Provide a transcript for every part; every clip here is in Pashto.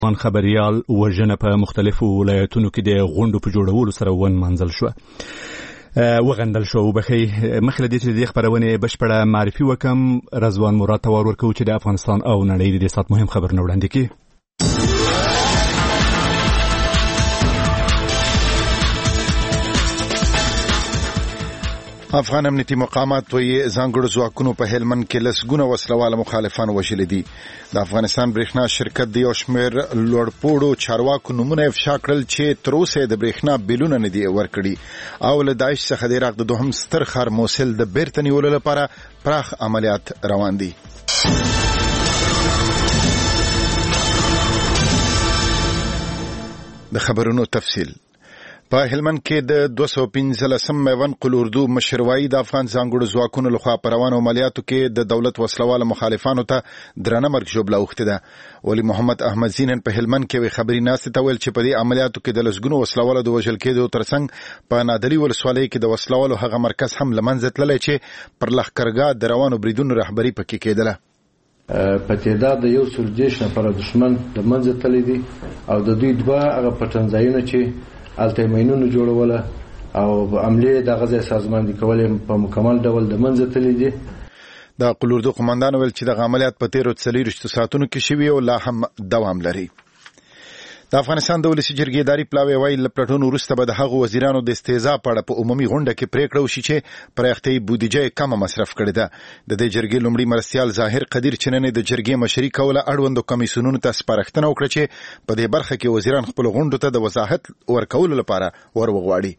خبريال وژنه په مختلفو ولایتونو کې د غونډو په جوړولو سره ونمانځل شو وغندل شو بخي مخله دې چې د خبرونه بشپړه معرفي وکم رضوان مراد تور ورکو چې د افغانستان او نړۍ د سات مهم خبر نه وړاندې کی افغان امنیتي مقامات وایي ځانګړو ځواکونو په هلمند کې لسګونه وسلواله مخالفان وژلي دي. د افغانستان برېښنا شرکت د یو شمېر لوړپوړو چارواکو نومونه افشا کړل چې تر اوسه د برېښنا بیلونه نه دي ورکړي او له داعش څخه د عراق د دوهم ستر ښار موصل د بیرته نیولو لپاره پراخ عملیات روان دي. د خبرونو تفصیل په هلمند کې د 215 میوند قل اردو مشروعي د افغان ځانګړو ځواکونو لخوا په روانو عملیاتو کې د دولت وسلواله مخالفانو ته درنه مرګ ژوبله اوښتې ده. ولی محمد احمد زینن په هلمند کې خبري ناستې ته ویل چې په دې عملیاتو کې د لسګونو وسلوالو د وژل کېدو ترڅنګ په نادري ولسوالۍ کې د وسلوالو هغه مرکز هم له منځه تللی چې پر لښکرګاه د روانو بریدونو رهبري پکې کېدله. په تعداد د 110 نفره دښمن د منځه تللی دي او د دوی دوه هغه پټنځایونه چې التمینونو جوړوله او عملې د غزا سازماندهي کولې په مکمل ډول د منځ تللی دي. د قل اردو قومندان ویل چې د عملیات په 13 ساعتونو کې شوي او لا هم دوام لري. د افغانستان د ولسي جرګې اداري پلاوی وایي له پلټونو وروسته به د هغو وزیرانو د استهزاء په اړه په عمومي غونډه کې پریکړه وشي چې پراختیایي بودیجه کمه مصرف کړې ده. د دې جرګې لومړي مرستیال ظاهر قدیر چې نن د جرګې مشري کوله اړوندو کمیسیونونو ته سپارښتنه وکړه چې په دې برخه کې وزیران خپل غونډو ته د وضاحت ورکولو لپاره وغواړي.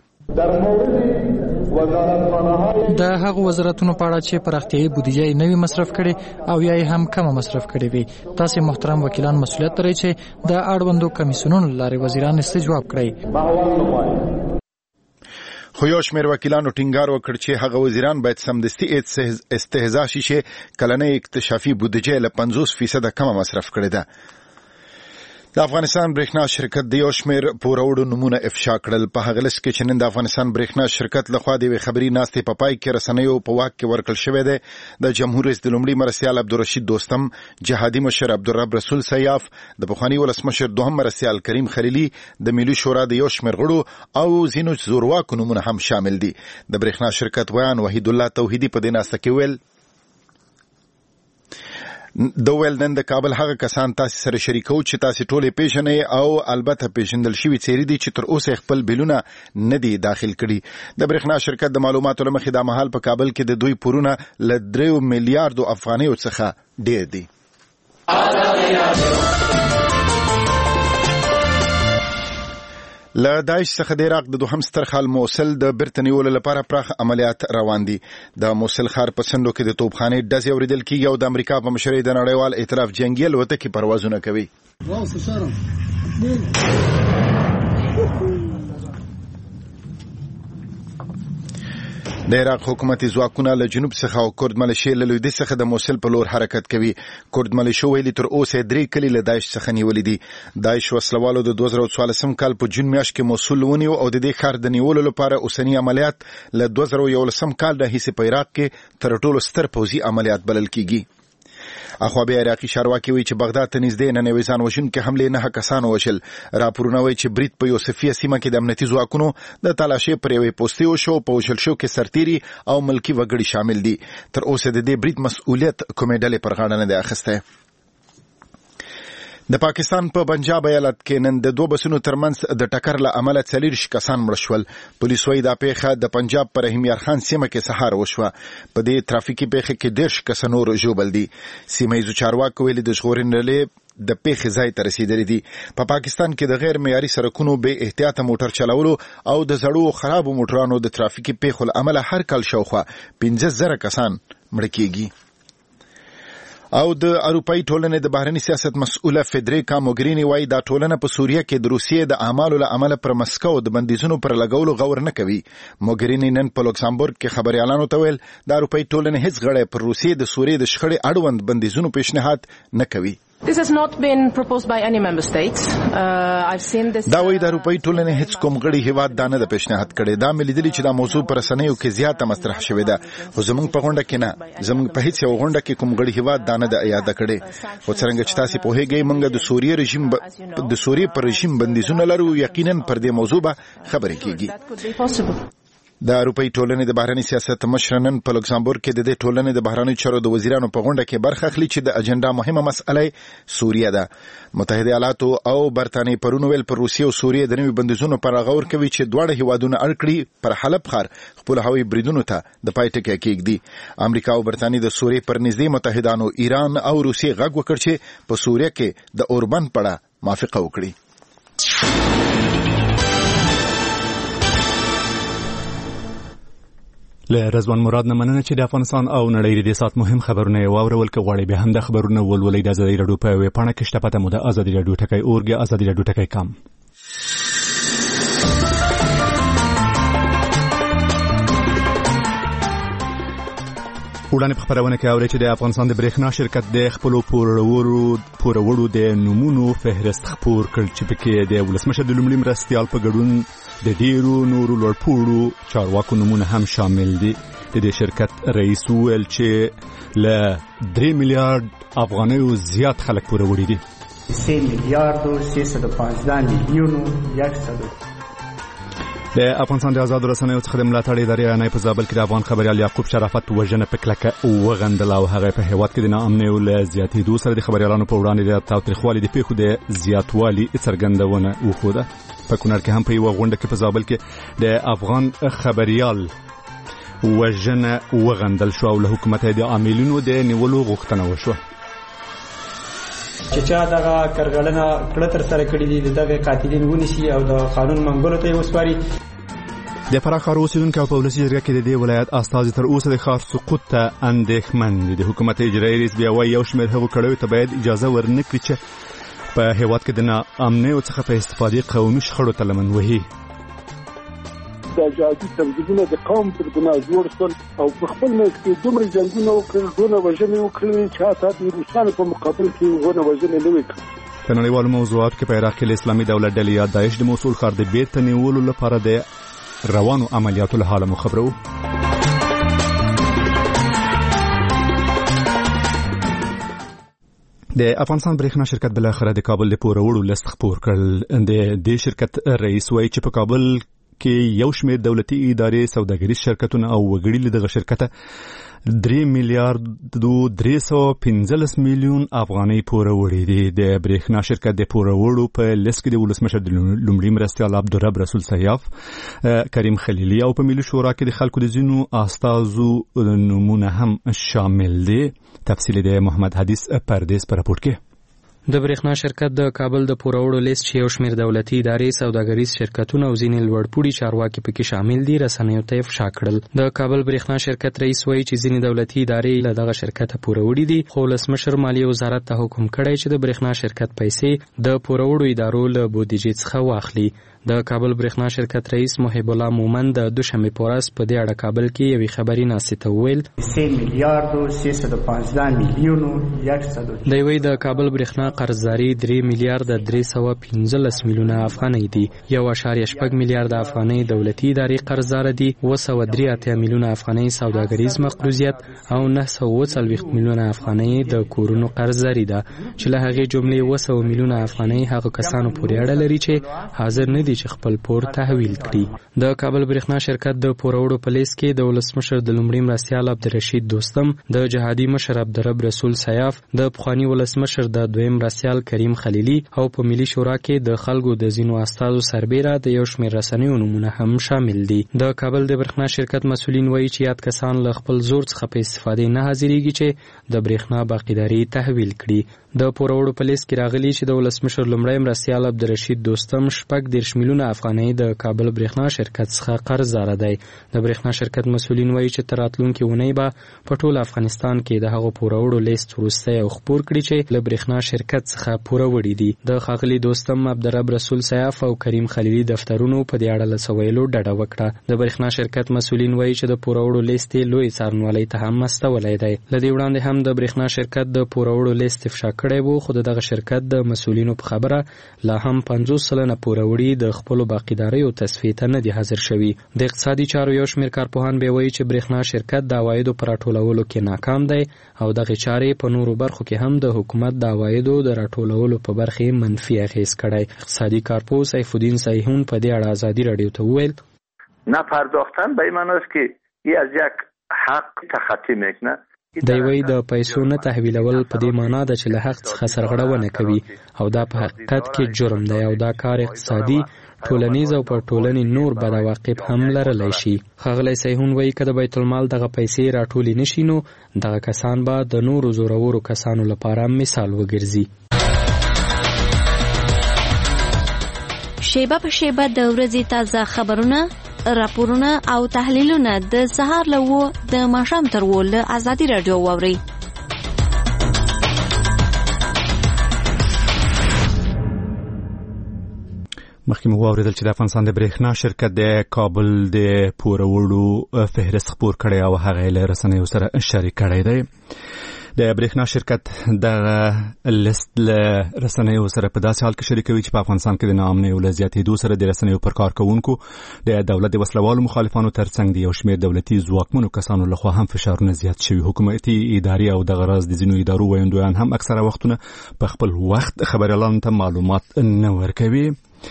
د هغه وزارتونو په اړه چې پراختیایي بودیجه یې نوي مصرف کړي او یا هم کمه مصرف کړي وي تاسو محترم وکیلان مسؤلیت لرئ چې د اړوندو کمیسیونونو لارې وزیران استجواب کړي. خو یو شمېر وکیلانو ټینګار وکړ چې هغه وزیران باید سمدستي استهزاء شي چې کلنۍ اکتشافي بودیجه له 50% کمه مصرف کړي ده. د افغانستان برېښنا شرکت د یو شمېر پوروړو نومونه افشا کړل. په هغه لست کې چې نن د افغانستان برېښنا شرکت لخوا د یوې خبري ناستې په پای کې رسنیو په واک کې ورکړل شوی دی. د جمهور رئیس د لومړي مرستیال عبدالرشید دوستم، جهادي مشر عبدالرب رسول سیاف، د پخواني ولسمشر دوهم مرستیال کریم خلیلي، د ملي شورا د یو شمېر غړو او ځینو زورواکو نومونه هم شامل دي. د برېښنا شرکت ویان وحید الله توحیدي په دې ناسته کې ویل نن د کابل هغه کسان تاسو سره شریکو چې تاسو ټولې پیژنې او البته پیژندل شوی څیرې دي چې تر اوسه خپل بیلونه نه دي داخل کړي. د برېښنا شرکت د معلوماتو لمخې د مهال په کابل کې د دوی پورونه ل 3 میلیارډ افغانیو څخه ډېر دي. له داعش څخه د عراق د دوهم ستر ښار موصل د بیرته نیولو لپاره پراخ عملیات روان دي. د موصل ښار په څنډو کې د توپخانې ډزې اورېدل کېږي او د امریکا په مشرۍ د نړیوال ائتلاف جنګي الوتکې پروازونه کوي. د عراق حکومتي ځواکونه له جنوب څخه او کرد ملیشې له لویدیځ څخه د موصل په لور حرکت کوي. کرد ملیشو ویلي تر اوسه 3 کلي له داعش څخه نیولې دي. داعش وسلوالو د 2014 کال په جون میاشت کې موصل ونیو او د دې ښار د نیولو لپاره اوسنی عملیات له 2011 کال راهیسې په عراق کې تر ټولو ستر پوځي عملیات بلل کیږي. اخوا بیا عراقي چارواکي وایي چې بغداد ته نږدې نننۍ ځان وژونکې حملې 9 کسان وژل. راپورونه وایي چې برید په یوسفیه سیمه کې د امنیتي ځواکونو د تالاشۍ پر یوې پوستې وشو. په وژل شو کې سرتیري او ملکي وګړي شامل دي. تر اوسه د دې برید مسؤلیت کومې ډلې پر غاړه نه دی اخیستی. د پاکستان په پنجاب ایالت کې نن د 2 بسونو ترمنځ د ټکر له امله 40 کسان مړه شول. پولیس وايي دا پیښه د پنجاب پر رحیم یار خان سیمه کې سهار وشوه. په دې ترافیکي پیښه کې 10 کس نور ژوبل دي. سیمه ییزو چارواکو ویلي د ژغورنې ډلې د پیښې ځای ته رسیدلې دي. په پاکستان کې د غیر معیاري سړکونو بې احتیاطه موټر چلولو او د زړو خرابو موټرانو د ترافیکي پیښو له امله هر کال شاوخوا 15,000 کسان مړه کیږي. او د اروپאי ټولنې د بهرني سیاست مسؤله فدریکا موګرینی وايي دا ټولنه په سوریه کې د روسیې د اعمالو له امله پر مسکو د بندیزونو پر لګولو غور نه کوي. موګرینی نن په لوکسامبورګ کې خبريالانو ته ویل د اروپאי ټولنې هیڅ غړی پر روسیې د سوریې د شخړې اړوند بندیزونو پیشنهاد نه کوي. This has not been proposed by any member states. I've seen this. دا وایي د اروپאי ټولنې هیڅ کوم غړي هیواد دا نه د پیشنهاد کړي. دا مې لیدلي چې دا موضوع پر رسنیو کې زیاته مطرح شوې ده، خو زموږ په غونډه کې نه، زموږ په هیڅ یو غونډه کې کوم غړي هیواد دا نه د یاد کړي. خو څنګه چې تاسو پوهیږئ موږ د سوریې پر رژیم بندیزونه لرو، یقینا پر دې موضوع به خبرې کیږي. د اروپאי ټولنې د بهرنی سیاست مشر نن په لوکسامبورګ کې د دې ټولنې د بهرنی چارو د وزیرانو په غونډه کې برخه اخلي چې د اجنډا مهمه مسئله سوریه ده. متحده ایالاتو او برتانیې پرون ویل پر روسیې او سوریې د نوي بندیزونو پر غور کوي چې دواړه هیوادونه اړ کړي پر حلب ښار خپل هوایي بریدونو ته د پای ټکی کېږدي. امریکا او برتانیې د سوریې پر نږدې متحدانو ایران او روسیې غږ وکړ چې په سوریه کې د اوربند پړه موافقه وکړي. له رضوان مراد نه مننه چې د افغانستان او نړۍ د سات مهم خبرونه واورول کې غواړي به هم د خبرونه ولولې د ازادي رادیو په ویب پاڼه کې شته پته مو د ازادي رادیو ټکی اورګ ازادي رادیو ټکی کام. وړاندې په خبرونه کې اوري چې د افغانستان د برېښنا شرکت د خپل پورورو د نمونو فهرست خپور کړ چې پکې د ولسمشر د لومړي مرستيال په ګډون د ډیرو نورو لوړپوړو چارواکو نمونه هم شامل دي. د دې شرکت رئیس ویل چې له 3 میلیارډ افغانیو زیات خلک پوروري دي. 3 میلیارډ و 315 میلیون 100. د افغانستان د آزاد رسنیو څخه د ملاتړ ادارې نه په زابل کې د افغان خبريال یعقوب شرافت وژنه په کلکه وغندل او هغه په هیواد کې د ناامنۍ او زیاتېدو سره د خبريالانو په وړاندې د تاوتریخوالي د پیښو د زیاتوالي څرګندونه وښوده. په کونړ کې هم په یو غونډه کې په زابل کې د افغان خبريال وژنه وغندل شو او له حکومت د عاملینو د نیولو غوښتنه وشوه. چې چا دغه کرغړنه کړه تر سره کړی دي دغه قاتلین ونیسي او د قانون منګولو ته وسپاري. د فراه ښار اوسیدونکو په ولسي جرګه کې د دې ولایت استازي تر اوسه د ښار سقوط ته اندېښمن دي. د حکومت اجرایي رئیس بیا وايي یو شمېر هغو کړیو ته باید اجازه ورنکړي چې په هیواد کې د ناامنۍ څخه په استفادې قومي شخړو ته لمن وهي. د جهادي تنظیمونو د قوم پر بنا جوړ شول او په خپل منځ کې دومره جنګونه وکړل، ډونه وژنې وکړلې چې حتی د روسانو په مقابل کې ډونه وژنې نه وکړل. په نړیوالو موضوعاتو کې په عراق کې اسلامي دولت ډلې یا داعش د موصول ښار د بیرته نیولو لپاره د روانو عملیاتو له حاله مو خبرو. د افغانستان برېښنا شرکت بل اخر د کابل د پورورو لست خپور کړل. د دې شرکت رئیس وایي چې په کابل کې یو شمېر دولتي ادارې، سوداګریز شرکتونه او وګړي له دغه شرکته 3 میلیارډ 315 میلیون افغانۍ پوروړي دي. د برېښنا شرکت د پورورو په لیست کې د ولسمشر د لومړي مرستیال عبدالرب رسول سیاف، کریم خلیلي او په ملي شورا کې د خلکو د ځینو استازو نمونه هم شامل دي. تفصیل د محمد حدیث پردیس پر راپور کې. د برېښنا شرکت د کابل د پوروړو لیست چې یو شمېر دولتي ادارې، سوداګریز شرکتونه او ځینې لوړپوړي چارواکي پکې شامل دي رسنیو ته افشا کړل. د کابل برېښنا شرکت رئیس وایي چې ځینې دولتي ادارې له دغه شرکته پوروړي دي، خو ولسمشر مالیې وزارت ته حکم کړی چې د برېښنا شرکت پیسې د پوروړو ادارو له بودیجې څخه واخلي. د کابل برېښنا شرکت رئیس محب الله مومن د دوشنبه په ورځ په دې اړه کابل کې یوې خبري ناستې ته وویل 3 میلیارډ و 315 میلیون 100. د یوې د کابل برېښنا قرضداري 3 میلیارډ 315 میلیونه افغانۍ دي. 1.8 میلیارډ افغانۍ دولتي ادارې قرضدار دي، 283 میلیونه افغانۍ سوداګریز مقروضیت او 940 میلیونه افغانۍ د کورونو قرضداري ده چې له هغې جملې 200 میلیونه افغانۍ هغه کسانو پورې اړه لري چې حاضر نه دي چې خپل پور تحویل کړي. د کابل برېښنا شرکت د پوروړو په لیست کې د ولسمشر د لومړي مرستیال عبدالرشید دوستم، د جهادي مشر عبدالرب رسول سیاف، د پخواني ولسمشر د دویم مرستیال کریم خلیلي او په ملي شورا کې د خلکو د ځینو استازو سربیره د یو شمېر رسنیو نومونه هم شامل دي. د کابل د برېښنا شرکت مسؤلین وایي چې یاد کسان له خپل زور څخه په استفادې نه حاضرېږي چې د برېښنا باقیداري تحویل کړي. د پوروړو په لیست کې راغلي چې د ولسمشر لومړی مرستیال عبدالرشید دوستم 30 میلیونه افغانۍ د کابل برېښنا شرکت څخه قرض دار دی. د برېښنا شرکت مسولین وایي چې تر راتلونکي اونۍ به په ټول افغانستان کې د هغو پوروړو لیست وروستی او خپور کړي چې له برېښنا شرکت څخه پوره وړي دي. د ښاغلي دوستم عبدالرب رسول سیاف او کریم خلیلي دفترونو په دې اړه له څه ویلو ډډه وکړه. د برېښنا شرکت مسولین وایي چې د پوروړو لیست یې لوی څارنوالۍ ته هم مستولی دی. له دې وړاندې هم د برېښنا شرکت د پوروړو لیست افشا کړی و، خو دغه شرکت د مسولینو په خبره لا هم 50 سلنه پوروړي د خپلو باقیداریو تصفیې ته نه دي حاضر شوي. د اقتصادي چارو یو شمېر کارپوهان بیا وایي چې برېښنا شرکت د عوایدو په راټولولو کې ناکام دی او دغې چارې په نورو برخو کې هم د حکومت د عوایدو د راټولولو په برخې منفي اغېز کړی. اقتصادي کارپوه سیفالدین صحیحون په دې اړه ازادي راډیو ته وویل نپرداختن به این معنی است که این از یک حق تخطی میکنه. دی وایي د پیسو نه تحویلول په دې معنا ده چې له حق څخه سرغړونه کوي او دا په حقیقت کې جرم دی او دا کار اقتصادي، ټولنیز او پر ټولنې نور بد عواقب هم لرلی شي. ښاغلی صحیحون وایي که د بیت المال دغه پیسې راټولې نشي نو دغه کسان به د نورو زورورو کسانو لپاره مثال وګرځي. شیبه په شیبه د ورځې تازه خبرونه، راپورونه او تحلیلونه د سهار له 9 د ماښام تر 10 له ازادي راډیو واورئ. مخکې مو واورېدل چې د افغانستان د برېښنا شرکت د کابل د پوروړو فهرست خپور کړی او هغه یې له رسنیو سره شریک کړی دی. د برېښنا شرکت د لیست له رسنیو سره په داسې حال کې شریکوي چې په افغانستان کې د ناامنۍ له زیاتېدو سره د رسنیو پر کارکوونکو د دولت د وسلوالو مخالفانو ترڅنګ د یو شمېر دولتي ځواکمنو کسانو لخوا هم فشارونه زیات شوي. حکومتي ادارې او دغه راز د ځینو ادارو ویندویان هم اکثره وختونه په خپل وخت خبریالانو ته معلومات نه ورکوي.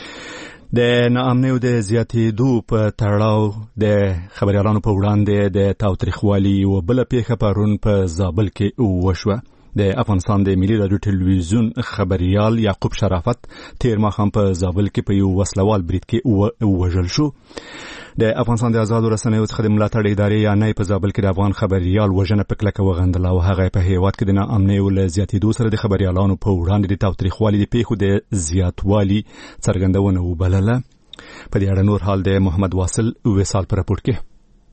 د ناامنۍ د زیاتېدو په تړاو د خبریالانو په وړاندې د تاوتریخوالي یوه بله پیښه پرون په زابل کې وشوه. د افغانستان د ملي راډیو ټلویزیون خبریال یعقوب شرافت تیر ماښام په زابل کې په یو وسلوال برید کې ووژل شو. د افغانستان د آزادو رسنیو څخه د ملاتړ ادارې یا نه په زابل کې د افغان خبریال وژنه په کلکه وغندله او هغه په هیواد کې د ناامنۍ له زیاتېدو سره د خبریالانو په وړاندې د تاوتریخوالي د پیښو د زیاتوالي څرګندونه وبلله. په دې اړه نور حال د محمد واصل وصال په راپور کې.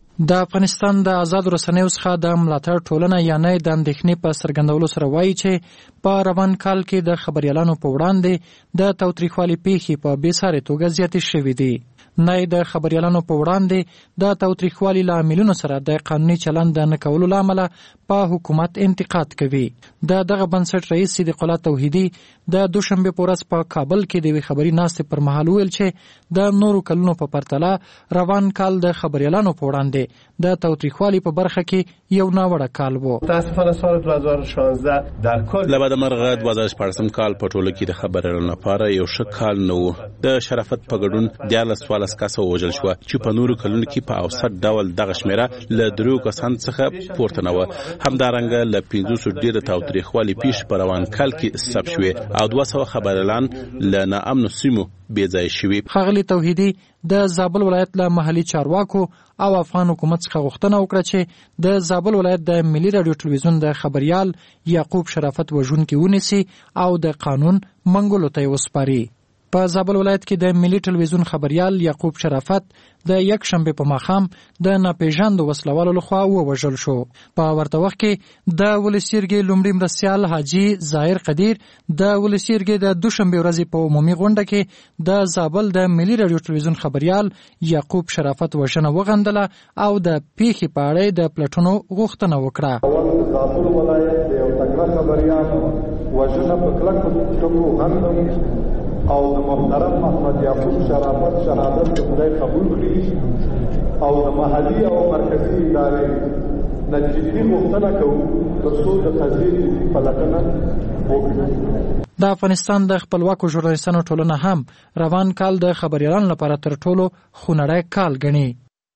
د افغانستان د آزادو رسنیو څخه د ملاتړ ټولنه یا نه د اندېښنې په څرګندولو سره وایي چې په روان کال کې د خبریالانو په وړاندې د تاوتریخوالي پیښې په بېسارې توګه زیاتې شوې دي. نه د خبریالانو په وړاندې د تاوتریخوالي له عاملونو سره د قانوني چلند د نه کولو له امله په حکومت انتقاد کوي. د دغه بنسټ رئیس صدیق الله توحیدي د دوشنبه په ورځ په کابل کې د یوې خبري ناستې پر مهال ویل چې د نورو کلونو په پرتله روان کال د خبریالانو په وړاندې د تاوتریخوالي په برخه کې یو ناوړه کال و. متاسفانه سال 2016 در کل له بعد مرغ 2014 کال په ټوله کې د خبریالانو لپاره یو ښه کال نه و. د شرافت په ګډون 14 کسه وژل شو چې په نورو کلونو کې په اوسط ډول دغه شمیره له 3 کسانو څخه پورته نه و. همدارنګه له 500 ډیره تاوتریخوالي پیښې په روان کال کې ثبت شوې او 200 خبریالان له ناامنو سیمو بېځایه شوي. ښاغلي توحیدي د زابل ولایت له محلي چارواکو او افغان حکومت څخه غوښتنه وکړه چې د زابل ولایت د ملي راډیو ټلویزیون د خبریال یعقوب شرافت وژونکي ونیسي او د قانون منګولو ته وسپاري. په زابل ولایت کې د ملي ټلویزیون خبریال یعقوب شرافت د یک شنبه په ماښام د ناپېژاندو وسلوالو لخوا ووژل شو. په ورته وخت کې د ولسیرګي لومړي مرستیال حاجي ظاهر قدیر د ولسیرګي د دوشنبه ورځې په عمومي غونډه کې د زابل د ملي راډیو ټلویزیون خبریال یعقوب شرافت وژنه وغندله او د پیښې په اړه د پلټنو غوښتنه وکړه. زابل ولایت د یو تکړه خبریال وژنه په کلکو ټکو غندم او د محترم محمد یعقوب شرافت شهادت د خدای قبول کړي او د محلي او مرکزي ادارې نه جدي غوښتنه کوو ترڅو د قضیې پلټنه وکړي. د افغانستان د خپلواکو ژورنالیستانو ټولنه هم روان کال د خبریالانو لپاره تر ټولو خونړی کال ګڼي.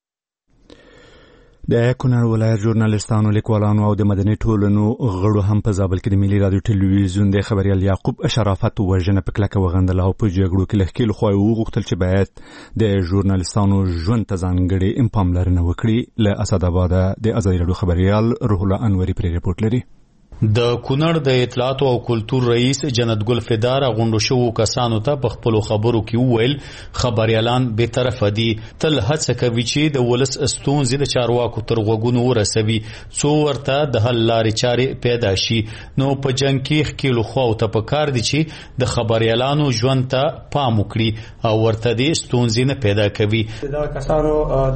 د کونړ ولایت ژورنالیستانو، لیکوالانو او د مدني ټولنو غړو هم په زابل کې د ملي راډیو ټلویزیون د خبریال یعقوب شرافت وژنه په کلکه وغندله او په جګړو کې له ښکېلو خوا وغوښتل چې باید د ژورنالیستانو ژوند ته ځانګړې پاملرنه وکړي. له اسداباده د ازادي راډیو خبریال روح الله انوري پرې رپورټ لري. د کونړ د اطلاعات او کلتور رئیس جنت ګل فدار غونډو شو کسانو ته په خپل خبرو کې وویل خبريالان به طرف دي تل هڅه کوي چې د ولس استونزې د چارواکو تر غوګونو ورسوي څو ورته د حل لارې چارې پیدا شي نو په جنگ کې خکېلو خو ته پکار دي چې د خبريالانو ژوند ته پام وکړي او ورته د استونزې نه پیدا کوي دا کسانو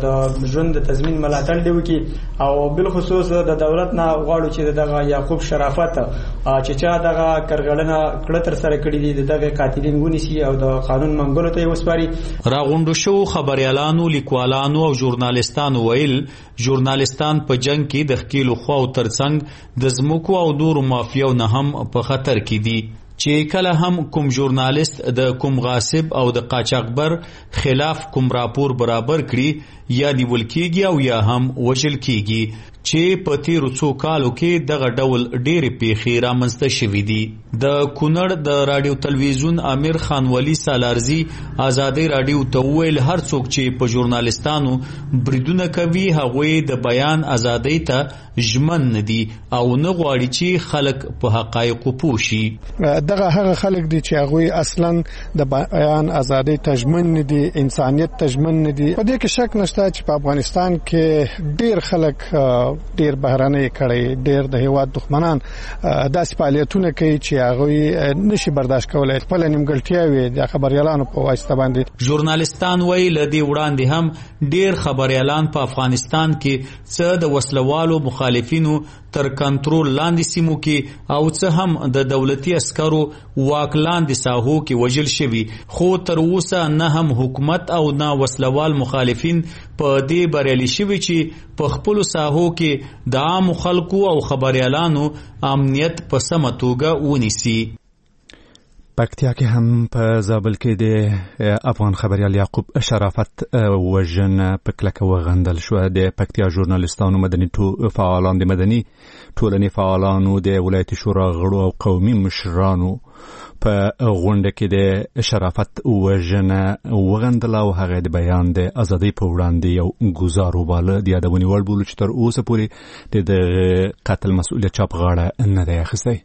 د ژوند د تضمین ملاتړ دی وکي او بل خصوص د دولت نه غواړو چې دغه یعقوب شرافت چې چا دغه کرغړنه کړه تر سره کړی دي دغه قاتلین ونیسي او د قانون منګولو ته وسپاري راغونډو شو خبريالانو لیکوالانو او ژورنالستانو ویل ژورنالستان په جنگ کې د خکېلو خو ترڅنګ د زموکو او نورو مافیاو نه هم په خطر کې دي چې کله هم کوم ژورنالست د کوم غاصب او د قاچاقبر خلاف کوم راپور برابر کړي یا نیول کېږي او یا هم وژل کېږي چې په تیرو څو کالو کې دغه ډول ډېرې پیښې رامنځته شوې دي د کونړ د رادیو تلویزیون امیر خان ولی سالارزي آزادۍ رادیو ته ویل هر څوک چې په ژورنالستانو بریدونه کوي هغوی د بیان آزادۍ ته ژمن نه دي او نه غواړي چې خلک په حقایقو پوه شي دغه هغه خلک دي چې هغوی اصلا د بیان آزادۍ ته ژمن نه دي انسانیت ته ژمن نه دي په دې کې شک نشته چې په افغانستان کې ډېر خلک ډیر بهرانه کړي ډیر د هیواد دښمنان داسې فعالیتونه کوي چې هغه نشي برداشت کولای خپل نیمګړتیاوي د خبريالانو په واسطه باندې ژورنالستان وایي لدی وړاندې هم ډیر خبريالان په افغانستان کې څه د وسلوالو مخالفینو تر کنټرول لاندې سیمو کې او څه هم د دولتي عسکرو واک لاندې ساحو کې وژل شوي خو تر اوسه نه هم حکومت او نه وسلوال مخالفین په دې بریالي شوي چې په خپل ساحو کې د عام خلکو او خبريالانو امنیت په سمه توګه ونیسي پکتیا کې هم په زابل کې د افغان خبريال یعقوب شرافت وژنه په کلکه وغندل شو د پکتیا ژورنالستانو مدني فعالان د مدني ټولنې فعالانو د ولایت شورا غړو او قومي مشرانو په غونډه کې د شرافت وژنه وغندل او هغه د بیان د ازادۍ په وړاندې یو ګزار وباله د یادونې وړ بولو چې تر اوسه پورې د قتل مسؤلیت چا په غاړه نه دی اخیستی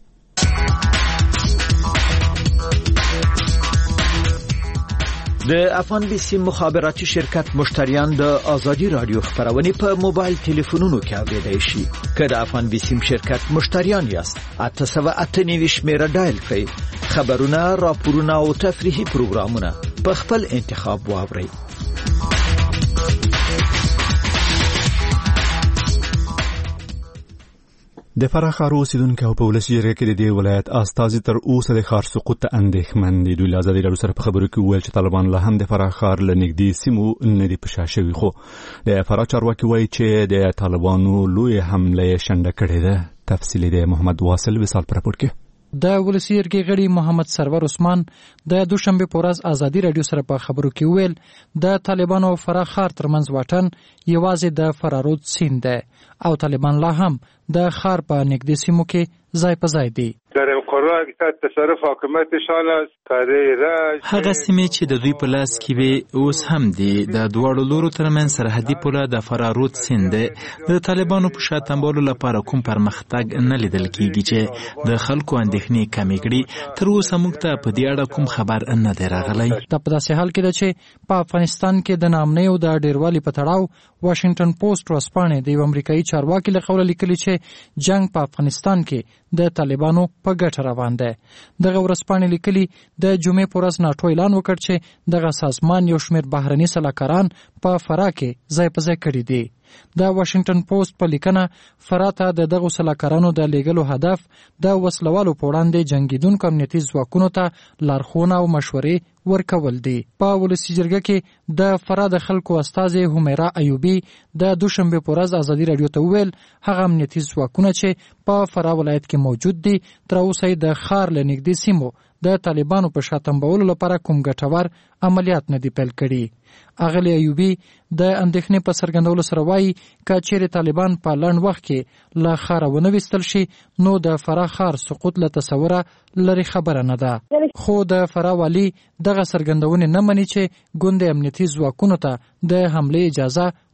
د افغان بي سي مخابراتي شرکت مشتریان د ازادي رادیو خبرونه په موبایل ټلیفونونو کې اوریدای شي که د افغان بي سي شرکت مشتریان یاست 898 شمیره ډایل کړئ خبرونه راپورونه او تفریحي پروګرامونه په خپل انتخاب واورئ د فراه ښار اوسیدونکو په ولسي جرګه کې د دې ولایت استازي تر اوسه د ښار سقوط ته اندېښمن دي دوی له ازادي راډیو سره په خبرو کې وویل چې طالبان لا هم د فراه ښار له نږدې سیمو نه دي په شا شوي خو د فراه چارواکي وایي چې د طالبانو لوی حمله یې شنډه کړې ده تفصیلي د محمد واصل وصال په راپور کې د ولسي جرګې غړي محمد سرور عثمان د دوشنبه په ورځ ازادي راډیو سره په خبرو کې ویل د طالبانو فراه ښار ترمنځ واټن یوازې د فراه رود سیند ده او طالبان لا هم د ښار په نږدې سیمو کې ځای په ځای دي در القرى تحت تصرف حکومتشان است هغه سیمې چې د دوی په لاس کې وي اوس هم دي د دواړو لورو ترمنځ سرحدي پوله د فراه رود سیند د طالبانو په شا تمبولو لپاره کوم پرمختګ نه لیدل کېږي چې د خلکو اندېښنې کمې کړي تر اوسه موږ ته په دې اړه کوم خبر نه دی راغلی دا په داسې حال کې ده چې په افغانستان کې د ناامنۍ او د ډیروالي په تړاو واشنگټن پوسټ ورځپاڼې د یو امریکایي چارواکي له قوله لیکلي چې جنگ په افغانستان کې د طالبانو په ګټه روان دی دغه ورځپاڼې لیکلي د جمعې په ورځ ناټو اعلان وکړ چې دغه سازمان یو شمېر بهرني سلاکاران په فراه کې ځای په ځای کړي دي د واشنگټن پوسټ په لیکنه فراه ته د دغو سلاکارانو د لیږلو هدف د وسلوالو په وړاندې جنګیدونکو امنیتي ځواکونو ته لارښوونه او مشورې ورکول دي په ولسي جرګه کې د فراه د خلکو استازي همیرا ایوبي د دوشنبه په ورځ ازادي راډیو ته ویل هغه امنیتي ځواکونه چې په فراه ولایت کې موجود دي تر اوسه د ښار له نږدې سیمو د طالبانو په شا تمبولو لپاره کوم ګټور عملیات نه دي پیل کړي اغلی ایوبي د اندېښنې په څرګندولو سره وایي که چیرې طالبان په لنډ وخت کې له ښاره ونه ویستل شي نو د فراه ښار سقوط له تصوره لرې خبره نه ده خو د فراه والي دغه څرګندونې نه مني چې ګوند امنیتي ځواکونو ته د حملې اجازه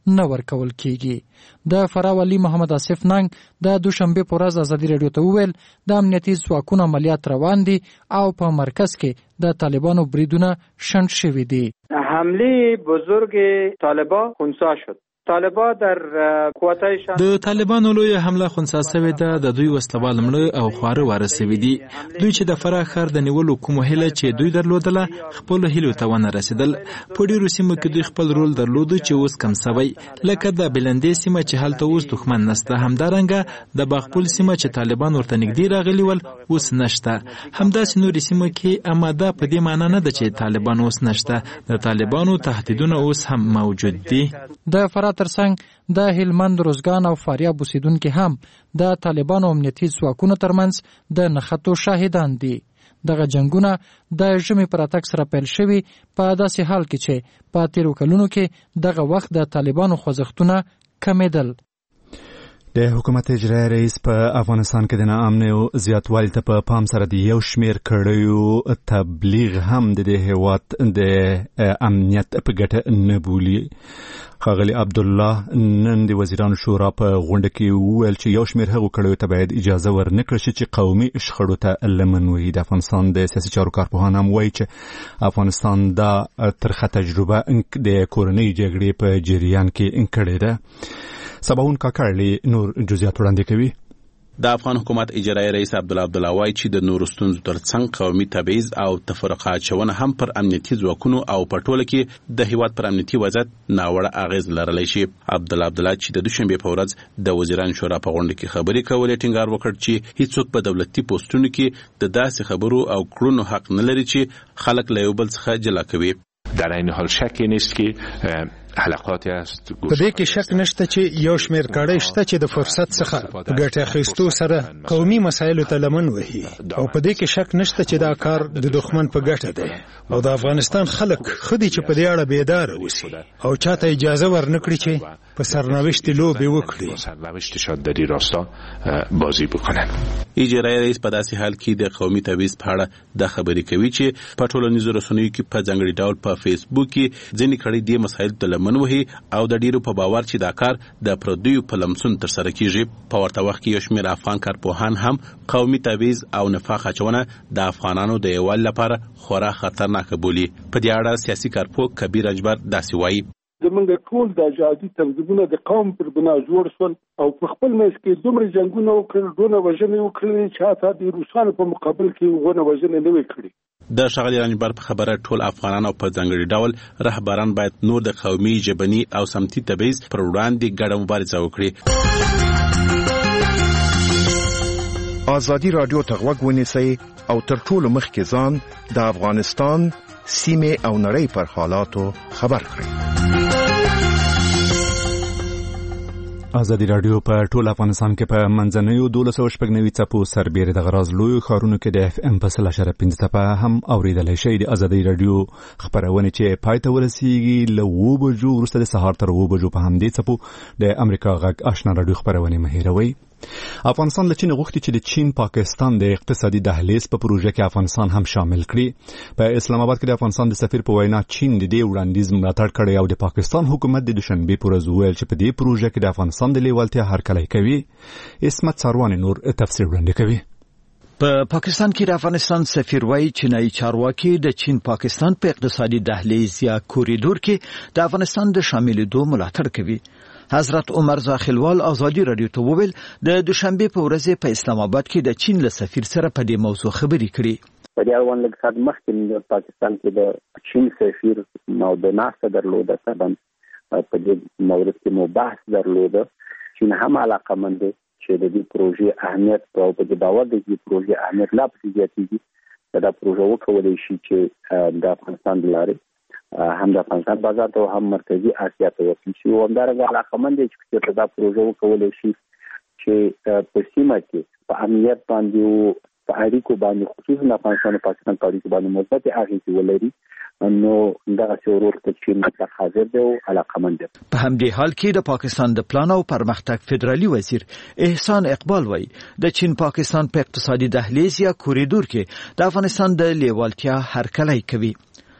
نه ورکول کیږي. د فراه والي محمد آصف ننګ د دوشنبه په ورځ ازادي رادیو ته وویل د امنیتي ځواکونو عملیات روان دي او په مرکز کې د طالبانو بریدونه شنډ شوي دي. حمله بزرگ طالبان خنثی شد. طالبان در قوتایشان د طالبانو لوی حمله خنثی شوې ده. د دوی وسلوال مړه او خواره ورسوي دي. دوی چې د فراه ښار د نیولو کومه هیله چې دوی درلودله خپل هیلو ته ونه رسیدل. په ډیرو سیمو کې دوی خپل رول درلود چې اوس کم سوی، لکه د بلندې سیمه چې هلته اوس دښمن نشته، همدارنګه د باغپل سیمه چې طالبان ورته نږدې راغلي ول اوس نشته، همداسې نورې سیمو کې. اما دا په دې معنی نه ده چې طالبان اوس نشته، د طالبانو تهدیدونه اوس هم موجود دي. د فراه ترڅنګ د هلمند، روزګان او فاریاب اوسیدونکي هم د طالبانو امنیتي ځواکونو ترمنځ د نښتو شاهدان دي. دغه جنگونه د ژمي پر اتک سره پیل شوي په داسې حال کې چې په تیرو کلونو کې دغه وخت د طالبانو خوځښتونه کمیدل. د حکومت اجرایي رئیس په افغانستان کې د ناامنۍ او زیاتوالي ته په پام سره د یو شمېر کړیو تبلیغ هم د دې هېواد د امنیت په ګټه نه بولي. ښاغلي عبدالله نن د وزیرانو شورا په غونډه کې وویل چې یو شمېر هغو کړیو ته باید اجازه ورنکړل شي چې قومي شخړو ته لمن وهي. د افغانستان د سیاسي چارو کارپوهان هم وایي چې افغانستان دا ترخه تجربه د کورنۍ جګړې په جریان کې کړې ده. سباون کاکړلی نور جزئیات وړاندې کوي. د افغان حکومت اجرایي رئیس عبدالله وایي چې د نورو ستونزو ترڅنګ قومي تبعیض او تفرقه اچونه هم پر امنیتي ځواکونو او په ټوله کې د هیواد پر امنیتي وضعیت ناوړه اغیز لرلی شي. عبدالله چې د دوشنبه په ورځ د وزیرانو شورا په غونډه کې خبرې کولې ټینګار وکړ چې هیڅوک په دولتي پوسټونو کې د داسې خبرو او کړنو حق نه لري چې خلک له یو بل څخه جلا کوي. در این حال شکی نیست که حلقاتی است. په دې کې شک نشته چې یو شمېر کړۍ شته چې د فرصت څخه ګټه اخیستو سره قومي مسایلو ته لمن وهي، او په دې کې شک نشته چې دا کار د دښمن په ګټه دی، او د افغانستان خلک خدي چې په دې اړه بیدار اوسي او چاته اجازه ورنکړي چې په سرنوشت لوبې وکړي، سرنوشت شاد در این راستا بازی بکنن. اجرایي رئیس په داسې حال کې د قومي تبعیض په اړه د خبرې کوي چې په ټولنیزو رسنیو کې په ځانګړي ډول په فیسبوک کې ځینې کړي دې مسایل ته لمن وهي او د ډیرو په باور چې دا کار د پردیو په لمسون تر سره کیږي. په ورته وخت کې یو شمېر افغان کارپوهان هم قومي تبعیض او نفاق اچونه د افغانانو د یووالي لپاره خورا خطرناکه بولي. په دې اړه سیاسي کارپوه کبیر اجبر داسې وایي: زمونږ ټول د جهادي تنظیمونه د قوم پر بنا جوړ شول او په خپل منځ کې دومره جنګونه وکړل، ډونه وژنې وکړلې چې حتی د روسانو په مقابل کې غونه وژنې نه وې کړې. د ښاغلي رنجبر په خبره ټول افغانان او په ځانګړي ډول رهبران باید نور د قومي، ژبني او سمتي تبعیض پر وړاندې ګډه مبارزه وکړي. ازادي رادیو ته غوږ ونیسئ او تر ټولو مخکې ځان د افغانستان، سیمې او نړۍ پر حالاتو خبر کړئ. ازادي رادیو په ټول افغانستان کې په منځنیو 1290 څپو سربېره د غراز لوی ښارونو کې د FM په 0.5 څپه هم اوریدلای شئ. د ازادي رادیو خبرونه چې پای ته ورسیږي له 2 بجو وروسته د سهار تر 2 بجو په همدې څپو د امریکا غږ آشنا رادیو خبرونه مهیروي. افغانستان له چین غوښتي چې د چین پاکستان د اقتصادي دهلیز په پروژه کې افغانستان هم شامل کړي. په اسلام آباد کې د افغانستان د سفیر په وینا چین د دې وړاندیز ملاتړ کړی او د پاکستان حکومت د دوشنبه پر ورځ ویل چې په دې پروژه کې د افغانستان د لیوالتیا هرکلی کوي. اسمت سروان نور تفسیر وړاندې کوي. په پاکستان کې د افغانستان سفیر وایي چینایي چارواکي د چین پاکستان په اقتصادي دهلیز یا کوریډور کې د افغانستان د شاملېدو ملاتړ کوي. حضرت عمر زاخلوال ازادي رادیو ته وویل د دوشنبه په ورځ په اسلام آباد کې د چین له سفیر سره په دې موضوع خبرې کړې. په دې اړوند لږ ساعت مخکې د پاکستان کې د چین سفیر نو د ناسته درلوده سبب په دې مورد کې مو بحث درلوده. چین هم علاقمند دی چې د دې پروژې اهمیت او په دې باور دی چې پروژې اهمیت لا پسې زیاتېږي. دا پروژه وکولای شي چې د افغانستان د لارې هم د افغانستان بازار ته هم مرکزی اسیا ته وصل شي او همدارنګه علاقمند دي چې دا پروژه وکولای شي چې په سیمه کې په امنیت باندې او په اړیکو باندې خصوصا د افغانستان او پاکستان په اړیکو باندې مثبت اغېز ولري. نو دا څورور ته چې مطلق حاضر دی او علاقمند دی. په همدې حال کې د پاکستان د پلان او پرمختګ فدرالي وزیر احسان اقبال وایي د چین پاکستان په اقتصادي دهلیز یا کوریډور کې د افغانستان د لیوالتیا هرکلی کوي.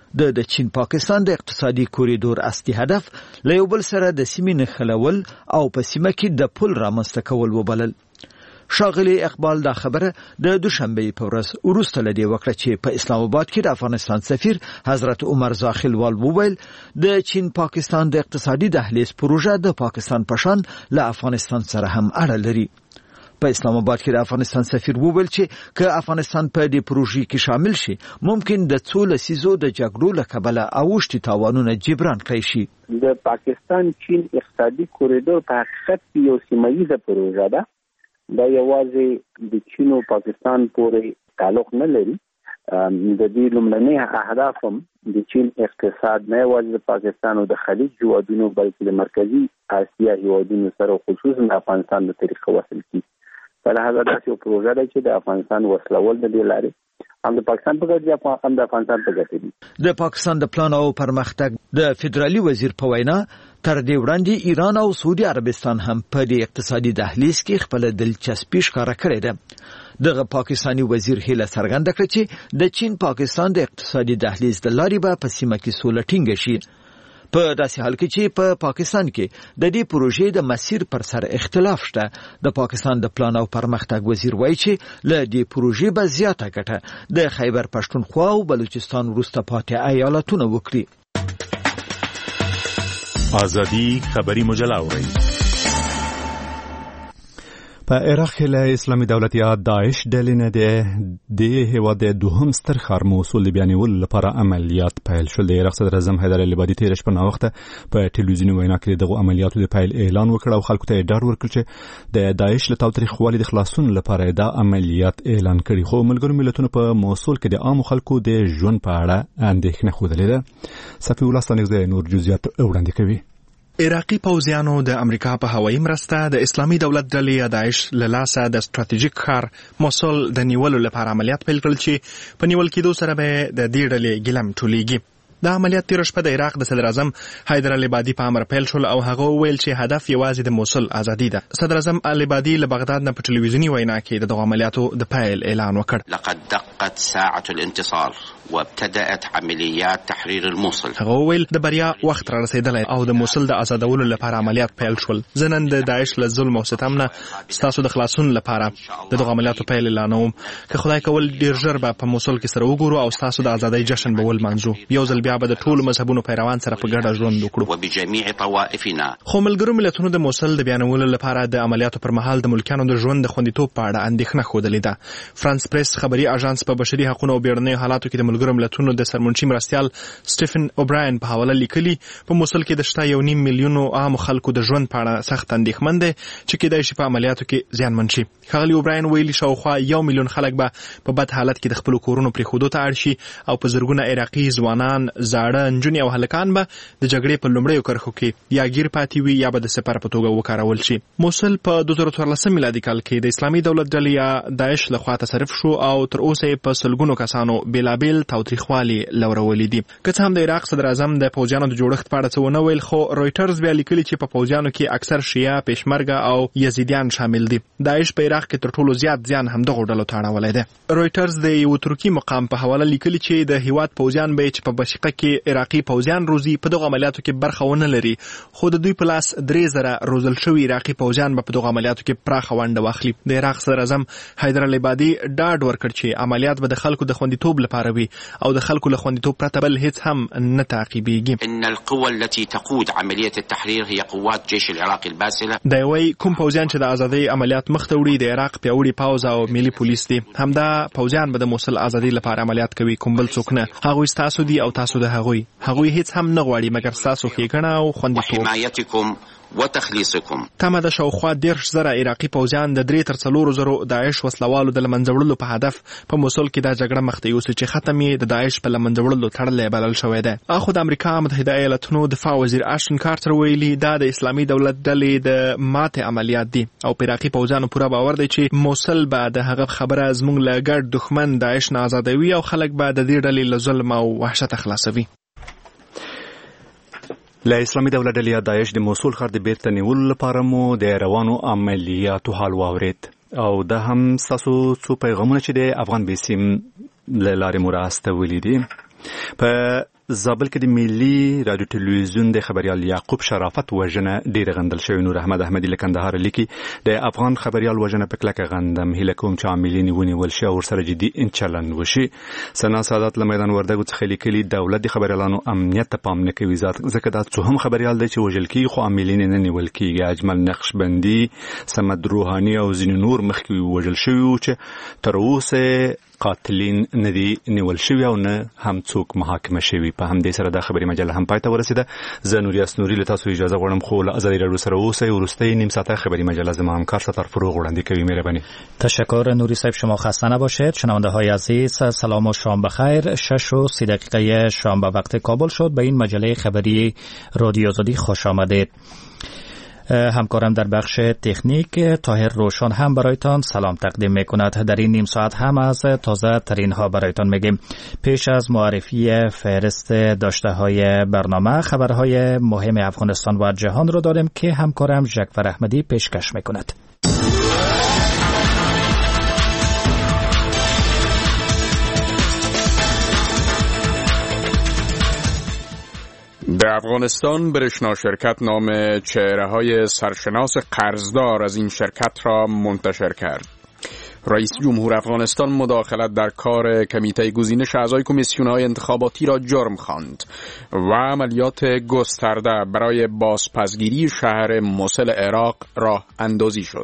د چین پاکستان د اقتصادي کوریدور اصلي هدف له یو بل سره د سیمې نښلول او په سیمه کې د پل رامنځته کول وبلل. ښاغلي اقبال دا خبره د دوشنبه په ورځ وروسته له دې وکړه چې په اسلام آباد کې د افغانستان سفیر حضرت عمر زاخیلوال وویل د چین پاکستان د اقتصادي دهلیز پروژه د پاکستان په شان له افغانستان سره هم اړه لري. په اسلام آباد کې د افغانستان سفیر وویل چې که افغانستان په دې پروژې کې شامل شي ممکن د څو لسیزو د جګړو له کبله اوښتي تاوانونه جبران کړی شي. د پاکستان چین اقتصادي کوریدور په حقیقت کې یو سیمه‌ییزه پروژه ده. دا یوازې د چین او پاکستان پورې تعلق نه لري. د دې لومړني اهداف هم د چین اقتصاد نه یوازې د پاکستان او د خلیج هیوادونو بلکې د مرکزي اسیا هیوادونو سره خصوصا د افغانستان د طریقه وصل کی. په لحاظه داسې یو پروژه ده چې د افغانستان وصلول د دې لارې هم د پاکستان په ګټه دي هم د افغانستان په ګټه دي. د پاکستان د پلان او پرمختګ د فدرالي وزیر په وینا تر دې وړاندې ایران او سعودي عربستان هم په دې اقتصادي دهلیز کې خپل دلچسپي ښکاره کړې ده. دغه پاکستانی وزیر هیله څرګنده کړه چې د چین پاکستان د اقتصادي دهلیز د لارې به په سیمه کې سوله ټینګه شي. په داسې حال کې چې په پاکستان کې د دې پروژې د مسیر پر سر اختلاف شته. د پاکستان د پلان او پرمختګ وزیر وایي چې له دې پروژې به زیاته ګټه د خیبر پښتونخوا او بلوچستان وروسته پاتې ایالتونه وکړي. ازادي خبری مجله اورئ. په عراق کې له اسلامي دولت یا داعش ډلې نه د هیواد د دوهم ستر ښار موصل د بیانولو لپاره عملیات پیل شول. د عراق صدر اعظم حیدر العبادي تېره شپه ناوخته په ټلویزیوني وینا کې دغه عملیاتو د پیل اعلان وکړ او خلکو ته ډاډ ورکړ چې د داعش له تاوتریخوالي د خلاصون لپاره دا عملیات اعلان کړي. خو ملګرو ملتونو په موصل کې د عامو خلکو د ژوند په اړه اندېښنه ښودلې ده. صفي الله ستانکزی نور جزئیات وړاندې کوي. عراقي پوځیانو د امریکا په هوایي مرسته د اسلامي دولت ډلې داعش له لاسه د ستراتیژیک ښار موصل د نیولو لپاره عملیات پیل کړل چې په نیول کېدو سره به د دې ډلې ګیلم ټولیږي. دا عملیات تېره شپه د عراق د صدر اعظم حیدر العبادي په امر پیل شول او هغه وویل چې هدف یوازې د موصل ازادي ده. صدر اعظم العبادي له بغداد نه په ټلویزیوني وینا کې د دغه عملیاتو د پیل اعلان وکړ. لقد دقت ساعة الانتصار وابتدأت عمليات تحرير الموصل. هغه وویل د بریا وخت را رسیدلی او د موصل د آزادولو لپاره عملیات پیل شول. زه نن د داعش له ظلم او ستم نه ستاسو د خلاصون لپاره د دغه عملیاتو پیل اعلانوم. که خدای کول ډیر ژر به په موصل کې سره وګورو او ستاسو د ازادۍ جشن به ولمانځو. یو ځل بیا به د ټولو مذهبونو پیروان سره په ګډه ژوند وکړو. وبجميع طوائفنا. خو ملګرو ملتونو د موصل د بیانولو لپاره د عملیاتو پر مهال د ملکانو د ژوند د خوندیتوب په اړه اندېښنه ښودلې ده. فرانس پریس خبري اژانس په بشري حقوقو او بیړنیو حالاتو کې د ملګرو ملتونو د سرمنشي مرستیال سټیفن اوبراین په حواله لیکلي په موصل کې د 1.5 میلیونو عام خلکو د ژوند په اړه سخت اندېښمن دي چې کېدای شي په عملیاتو کې زیانمن شي. ښاغلي اوبراین ویلي شاوخوا 1 میلیون خلک به په بد حالت کې د خپل کورونو پرېښودو ته اړ شي او په زرګونه عراقي ځوانان زاړه نجونې او هلکان به د جګړې په لومړیو کرښو کې یا ګیر پاتې وي یا به د سپر په توګه وکارول شي. موصل په 2014 میلادي کال کې د اسلامي دولت ډلې یا داعش لخوا تصرف شو او تر اوسه په سلګونو کسانو بېلابېل تاوتریخوالي لورولې دي. که څه هم د عراق صدر اعظم د پوځیانو د جوړښت په اړه څه ونه ویل خو رویټرز بیا لیکلي چې په پوځیانو کې اکثر شیعه پېشمرګه او یزیدیان شامل دي. داعش په عراق کې تر ټولو زیات زیان همدغو ډلو ته اړولی دی. رویټرز د یو ترکي مقام په حواله لیکلي چې د هیواد پوځیان به چې په بشقه کې عراقي پوځیان روزي په دغه عملیاتو کې برخه ونه لري خو د دوی په لاس 3000 روزل شوي عراقي پوځیان به په دغه عملیاتو کې پراخه ونډه واخلي. د عراق صدر اعظم حیدر العبادي ډاډ ورکړ چې عملیات به د خلکو د خوندیتوب لپاره وي او د خلکو له خوندیتوب پرته بل هیڅ هم نه تعقیبېږي. ان القوى التي تقود عمليه التحرير هي قوات جيش العراق الباسله. دا وایي کوم پوځیان چې د ازادۍ عملیات مخته وړي د عراق پیاوړي پوځ او ملي پولیس دي. همدا پوځیان به د موصل ازادۍ لپاره عملیات کوي، کوم بل څوک نه. هغوی ستاسو دي او تاسو د هغوی هیڅ هم نه غواړي مګر ستاسو ښېګڼه او خوندیتوب. حمایتکم وتخلیصکم. تمه د شاوخوا 10,000 عراقي پوځیان د 3 تر 4 زرو داعش وسلوالو د لمنځه وړلو په هدف په موصل کې دا جګړه مخته یوسي چې ختم یې د داعش په لمنځه وړلو تړلی بلل شوی دی. اخو د امریکا متحده ایالاتونو دفاع وزیر اشټن کارټر ویلي دا د اسلامي دولت ډلې د ماتې عملیات دي او په عراقي پوځیانو پوره باور دی چې موصل به د هغه خبره زموږ له ګډ دښمن داعش نه آزادوي او خلک به د دې ډلې له ظلم او وحشت خلاصوي. له اسلامي دولت ډلې داعش د موصل ښار د بیرته نیولو لپاره مو د روانو عملیاتو حال واورید او دا هم ستاسو څو پیغامونه چې د افغان بیسیم له لارې مو راستولي دي. په زابل کې د ملي رادیو ټلویزیون د خبريال یعقوب شرافت وژنه ډیر غندل شوی. نور احمد احمدی له کندهار لیکي د افغان خبريال وژنه په کلکه غندم هله کوم چې عاملین ونیول شي او سره جدي انچلن وشي. سنا سادات له میدان وردګو څخه لیکلي دولت د خبريالانو امنیت ته پام نه کوي ځکه دا څو هم خبريال دي چې وژل کی خو عاملین نه نیول کیږي. اجمل نقشبندي سمد روحاني او ځینې نور مخکې وژل شوی چې تر اوسه قاتلین ندي نیول شوی او نه هم څوک محاکمه شوی. په همدې سره د خبري مجله هم پای ته ورسیده. زه نوریاس نوري له تاسو اجازه غواړم خو له ازادي رادیو سره اوسئ. ورسته نیم ساعته خبري مجله زما همکار ستار فروغ وړاندې کوي. مهرباني. تشکر نوری صاحب، شما خسته نباشید. شنونده های عزیز سلام و شام بخیر. 6:30 شام به وقت کابل شد. به این مجله خبری رادیو آزادی خوش آمدید. همکارم در بخش تکنیک طاهر روشن هم برایتان سلام تقدیم میکند. در این نیم ساعت هم از تازه ترین ها برایتان میگیم. پیش از معرفی فهرست داشته های برنامه خبرهای مهم افغانستان و جهان رو داریم که همکارم جعفر احمدی پیشکش میکند. در افغانستان برشنا شرکت نام چهره‌های سرشناس قرضدار از این شرکت را منتشر کرد. رئیس جمهور افغانستان مداخلت در کار کمیته گزینش اعضای کمیسیون‌های انتخاباتی را جرم خواند و عملیات گسترده برای بازپسگیری شهر موصل عراق راه اندازی شد.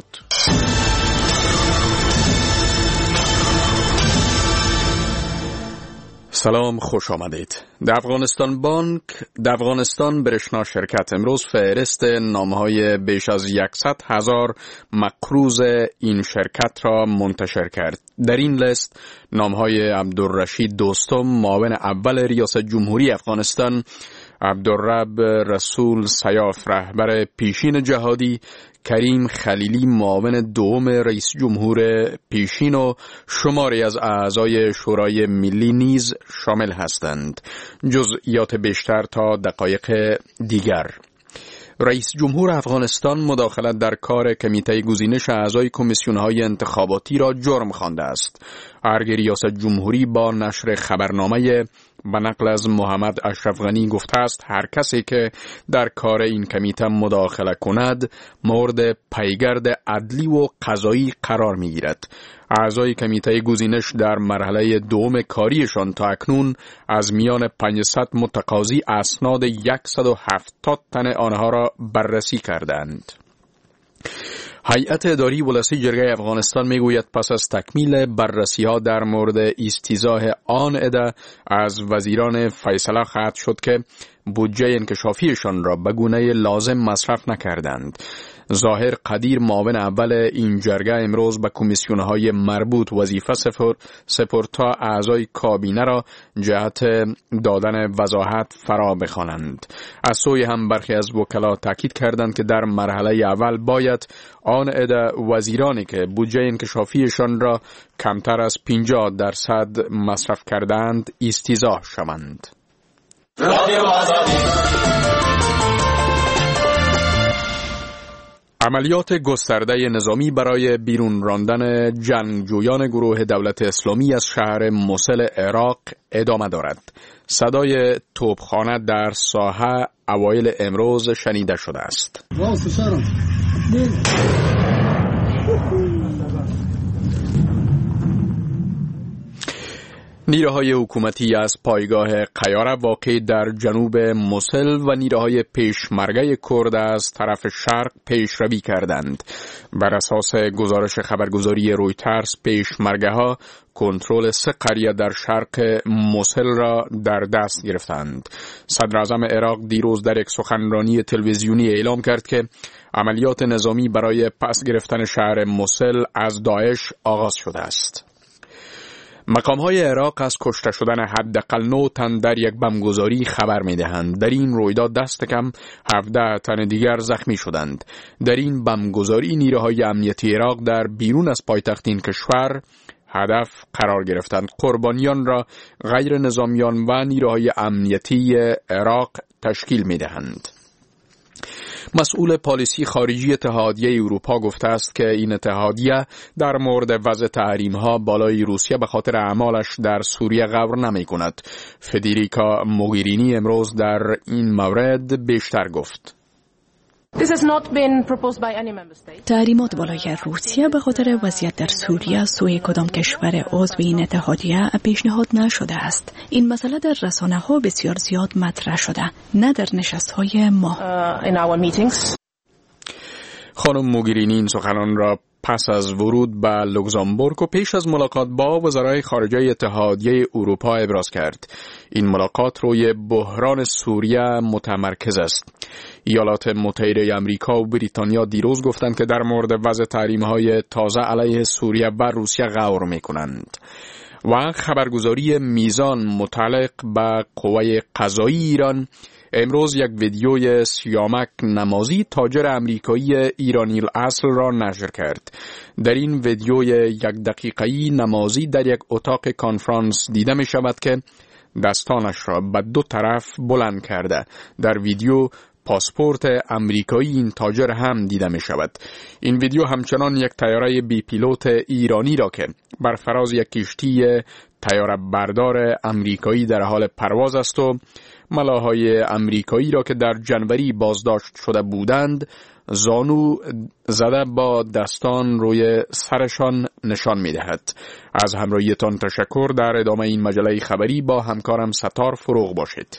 سلام، خوش آمدید. در افغانستان برشنا شرکت امروز فهرست نامهای بیش از 100,000 مقروض این شرکت را منتشر کرد. در این لیست نامهای عبدالرشید دوستم، معاون اول ریاست جمهوری افغانستان، عبدالرب رسول سیاف، رهبر پیشین جهادی، کریم خلیلی، معاون دوم رئیس جمهور پیشین و شماری از اعضای شورای ملی نیز شامل هستند. جزئیات بیشتر تا دقایق دیگر. رئیس جمهور افغانستان مداخلت در کار کمیته گزینش اعضای کمیسیون‌های انتخاباتی را جرم خوانده است. ارگ ریاست جمهوری با نشر خبرنامه به نقل از محمد اشرف غنی گفته است هر کسی که در کار این کمیته مداخله کند مورد پیگرد عدلی و قضایی قرار می‌گیرد. اعضای کمیته گزینش در مرحله دوم کاریشان تا اکنون از میان 500 متقاضی اسناد 170 تن آنها را بررسی کردند. هیئت اداری ولسی جرگه افغانستان میگوید پس از تکمیل بررسی‌ها در مورد استیضاح آن عده از وزیران فیصله خواهد شد که بودجه انکشافیشان را به گونه لازم مصرف نکردند. ظاهر قدیر، معاون اول این جرگه، امروز به کمیسیون‌های مربوط وظیفه سپرد تا اعضای کابینه را جهت دادن وضاحت فرا بخوانند. از سوی هم برخی از وکلا تاکید کردند که در مرحله اول باید آن عده وزیرانی که بودجه انکشافیشان را کمتر از 50% مصرف کردند استیضاح شوند. عملیات گسترده نظامی برای بیرون راندن جنگجویان گروه دولت اسلامی از شهر موصل عراق ادامه دارد. صدای توپخانه در ساحه اوایل امروز شنیده شده است. نیروهای حکومتی از پایگاه قیاره واقع در جنوب موصل و نیروهای پیشمرگه کرد از طرف شرق پیشروی کردند. بر اساس گزارش خبرگزاری رویترز، پیشمرگه ها کنترل 3 قریه در شرق موصل را در دست گرفتند. صدر اعظم عراق دیروز در یک سخنرانی تلویزیونی اعلام کرد که عملیات نظامی برای پس گرفتن شهر موصل از داعش آغاز شده است. مقام‌های عراق از کشته شدن حداقل 9 تن در یک بمبگذاری خبر می‌دهند. در این رویداد دست کم 17 تن دیگر زخمی شدند. در این بمبگذاری نیروهای امنیتی عراق در بیرون از پایتخت این کشور هدف قرار گرفتند. قربانیان را غیر نظامیان و نیروهای امنیتی عراق تشکیل می‌دهند. مسئول پالیسی خارجی اتحادیه اروپا گفته است که این اتحادیه در مورد وضع تحریم‌ها بالای روسیه به خاطر اعمالش در سوریه غور نمی‌کند. فدریکا موگرینی امروز در این مورد بیشتر گفت. تحریمات بالای روسیه به خاطر وضعیت در سوریه سوی کدام کشور عضو این اتحادیه پیشنهاد نشده است. این مسئله در رسانه‌ها بسیار زیاد مطرح شده، نه در نشست‌های ما. خانم موگرینی این سخنان را پس از ورود به لوکزامبورگ و پیش از ملاقات با وزرای خارجه اتحادیه اروپا ابراز کرد. این ملاقات روی بحران سوریه متمرکز است. ایالات متحده آمریکا و بریتانیا دیروز گفتند که در مورد وضع تحریم‌های تازه علیه سوریه و روسیه غور می‌کنند. و خبرگزاری میزان متعلق به قوه قضایی ایران امروز یک ویدیوی سیامک نمازی تاجر امریکایی ایرانی الاصل را نشر کرد. در این ویدیوی 1 دقیقه‌ای نمازی در یک اتاق کنفرانس دیده می شود که دستانش را به دو طرف بلند کرده. در ویدیو پاسپورت امریکایی این تاجر هم دیده می شود. این ویدیو همچنان یک طیاره بی پیلوت ایرانی را که بر فراز یک کشتی طیاره بردار امریکایی در حال پرواز است و ملاهای امریکایی را که در جنوری بازداشت شده بودند زانو زده با دستان روی سرشان نشان می دهد. از همراهیتان تشکر. در ادامه این مجله خبری با همکارم ستار فروغ باشید.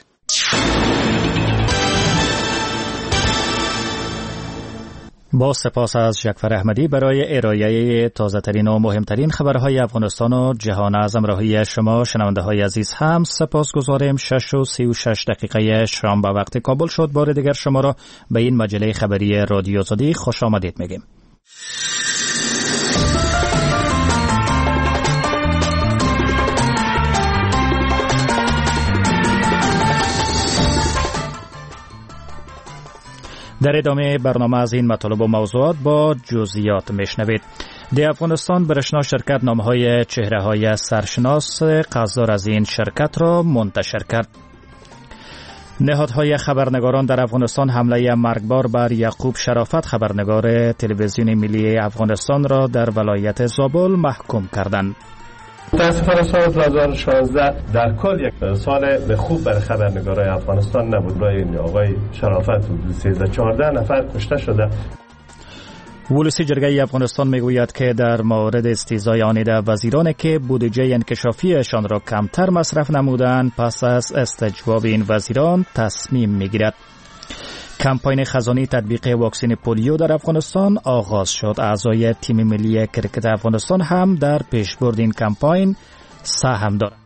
با سپاس از جعفر احمدی برای ارائه تازه‌ترین و مهمترین خبرهای افغانستان و جهان. از همراهی شما شنونده های عزیز هم سپاسگزاریم. 6:36 شام به وقت کابل شد. بار دیگر شما را به این مجله خبری رادیو آزادی خوش آمدید میگیم. در ادامه برنامه از این مطالب و موضوعات با جزئیات میشنوید. در افغانستان برشنا شرکت نامهای چهره‌های سرشناس قصدار از این شرکت را منتشر کرد. نهادهای خبرنگاران در افغانستان حمله مرگبار بر یعقوب شرافت خبرنگار تلویزیون ملی افغانستان را در ولایت زابل محکوم کردند. متاسفانه سال 2016 در کل یک سال خوب برای خبرنگارای افغانستان نبود. برای آقای شرافت 13-14 نفر کشته شده. ولسی جرگه افغانستان میگوید که در مورد استیضای آنیده وزیرانی که بودجه انکشافیشان را کمتر مصرف نمودند پس از استجواب این وزیران تصمیم میگیرد. کمپاین خزانه تطبیق واکسن پولیو در افغانستان آغاز شد. اعضای تیم ملی کرکت افغانستان هم در پیشبرد این کمپاین سهم دارند.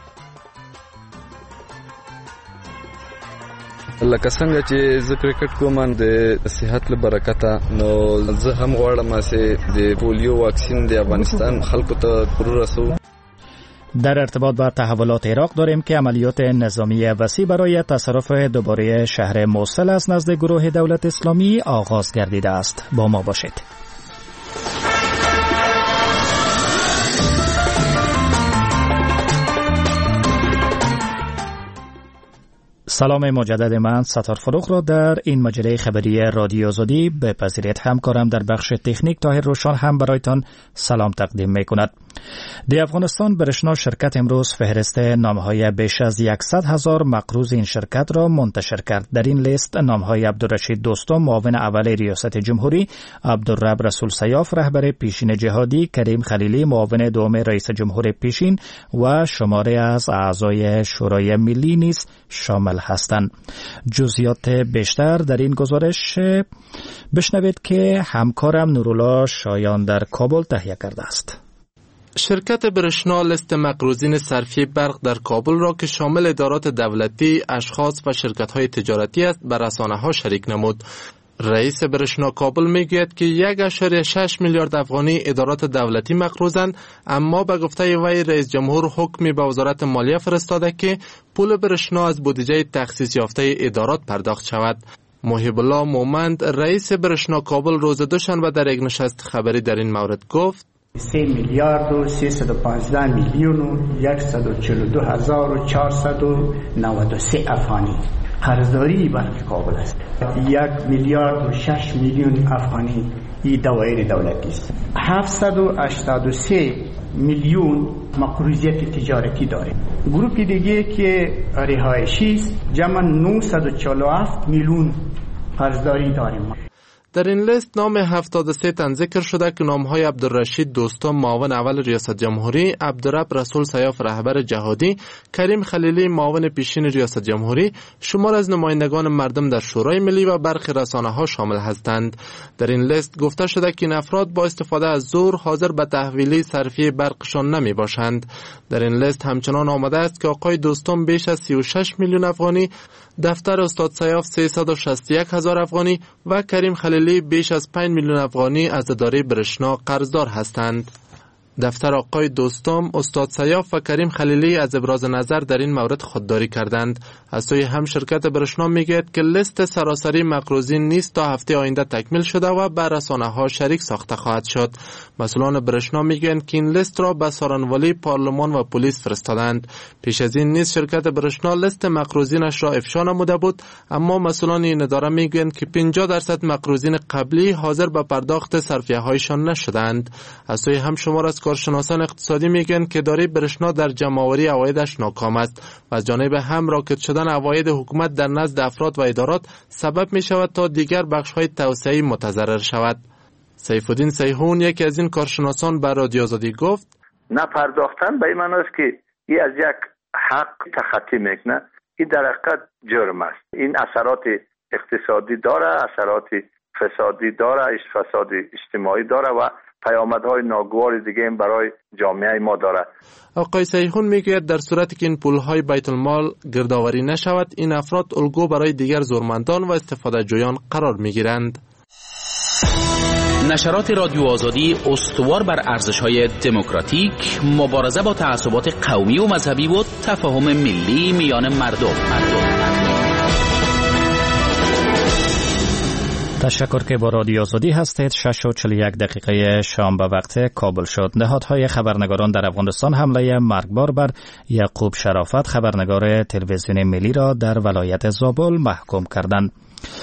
لکه څنګه چې زه کرکټ کوم د صحت لپاره نو زه هم غواړم چې د پولیو واکسین د افغانستان خلکو ته ورسو. در ارتباط با تحولات عراق داریم که عملیات نظامی وسیع برای تصرف دوباره شهر موصل از نزد گروه دولت اسلامی آغاز گردیده است. با ما باشید. سلام مجدد، من ستار فروغ را در این مجله خبری رادیو آزادی بپذیرید. همکارم در بخش تکنیک طاهر روشان هم برایتان سلام تقدیم میکند. در افغانستان برشنا شرکت امروز فهرست نامهای بیش از 100,000 مقروض این شرکت را منتشر کرد. در این لیست نامهای عبدالرشید دوستم معاون اول ریاست جمهوری، عبدالرب رسول سیاف رهبر پیشین جهادی، کریم خلیلی معاون دوم رئیس جمهور پیشین و شماره از اعضای شورای ملی نیز شامل هستند. جزئیات بیشتر در این گزارش بشنوید که همکارم نورالله شایان در کابل تهیه کرده است. شرکت برشنا لیست مقروضین صرفی برق در کابل را که شامل ادارات دولتی، اشخاص و شرکت‌های تجارتی است به رسانه‌ها شریک نمود. رئیس برشنا کابل میگوید که 1.6 میلیارد افغانی ادارات دولتی مقروضند، اما به گفته وی رئیس جمهور حکمی به وزارت مالیه فرستاده که پول برشنا از بودجه تخصیص یافته ادارات پرداخت شود. محب الله مومند رئیس برشنا کابل روز دوشنبه در یک نشست خبری در این مورد گفت: 3,315,142,493 افغانی قرضداری برق کابل است. 1,6,000,000 افغانی این دوایر دولتی است. 783 میلیون مقروضیت تجارتی داره. گروپ دیگه که رهایشی است جمع 947 میلیون قرضداری داریم. در این لیست نام 73 تن ذکر شده که نامهای عبدالرشید دوستم معاون اول ریاست جمهوری، عبدالرب رسول سیاف رهبر جهادی، کریم خلیلی معاون پیشین ریاست جمهوری، شمار از نمایندگان مردم در شورای ملی و برخی رسانه‌ها شامل هستند. در این لیست گفته شده که این افراد با استفاده از زور حاضر به تحویل صرفی برقشان نمی باشند. در این لیست همچنان آمده است که آقای دوستم بیش از 36 میلیون افغانی، دفتر استاد سیاف 361,000 افغانی و کریم خلیلی بیش از 5 میلیون افغانی از اداره برشنا قرضدار هستند. دفتر آقای دوستم، استاد سیاف و کریم خلیلی از ابراز نظر در این مورد خودداری کردند. از سوی هم شرکت برشنا میگوید که لیست سراسری مقروضین نیست تا هفته آینده تکمیل شده و به رسانه‌ها شریک ساخته خواهد شد. مسئولان برشنا میگویند که این لیست را به سارنوالی، پارلمان و پلیس فرستادند. پیش از این نیز شرکت برشنا لیست مقروضینش را افشا نموده بود، اما مسئولان این اداره میگویند که 50% مقروضین قبلی حاضر به پرداخت صرفیه‌هایشان نشدند. از سوی هم شمار از کارشناسان اقتصادی میگن که اداره برشنا در جمع‌آوری عوایدش ناکام است و از جانب هم راکد شدن عواید حکومت در نزد افراد و ادارات سبب می شود تا دیگر بخش‌های توسعه‌ای متضرر شود. سیفالدین سیحون یکی از این کارشناسان به رادیو آزادی گفت: نپرداختن به این معنی است که این از یک حق تخطی میکنه. این در حقیقت جرم است. این اثرات اقتصادی داره، اثرات فسادی داره، فساد اجتماعی داره و پیامدهای ناگوار دیگه هم برای جامعه ما داره. آقای سیحون میگوید در صورتی که این پولهای بیت المال گردآوری نشود، این افراد الگو برای دیگر زورمندان و استفاده جویان قرار میگیرند. نشرات رادیو آزادی استوار بر ارزش‌های دموکراتیک، مبارزه با تعصبات قومی و مذهبی و تفاهم ملی میان مردم. تشکر که با رادیو آزادی هستید. 6:41 شام به وقت کابل شد. نهادهای خبرنگاران در افغانستان حمله مرگبار بر یعقوب شرافت خبرنگار تلویزیون ملی را در ولایت زابل محکوم کردند.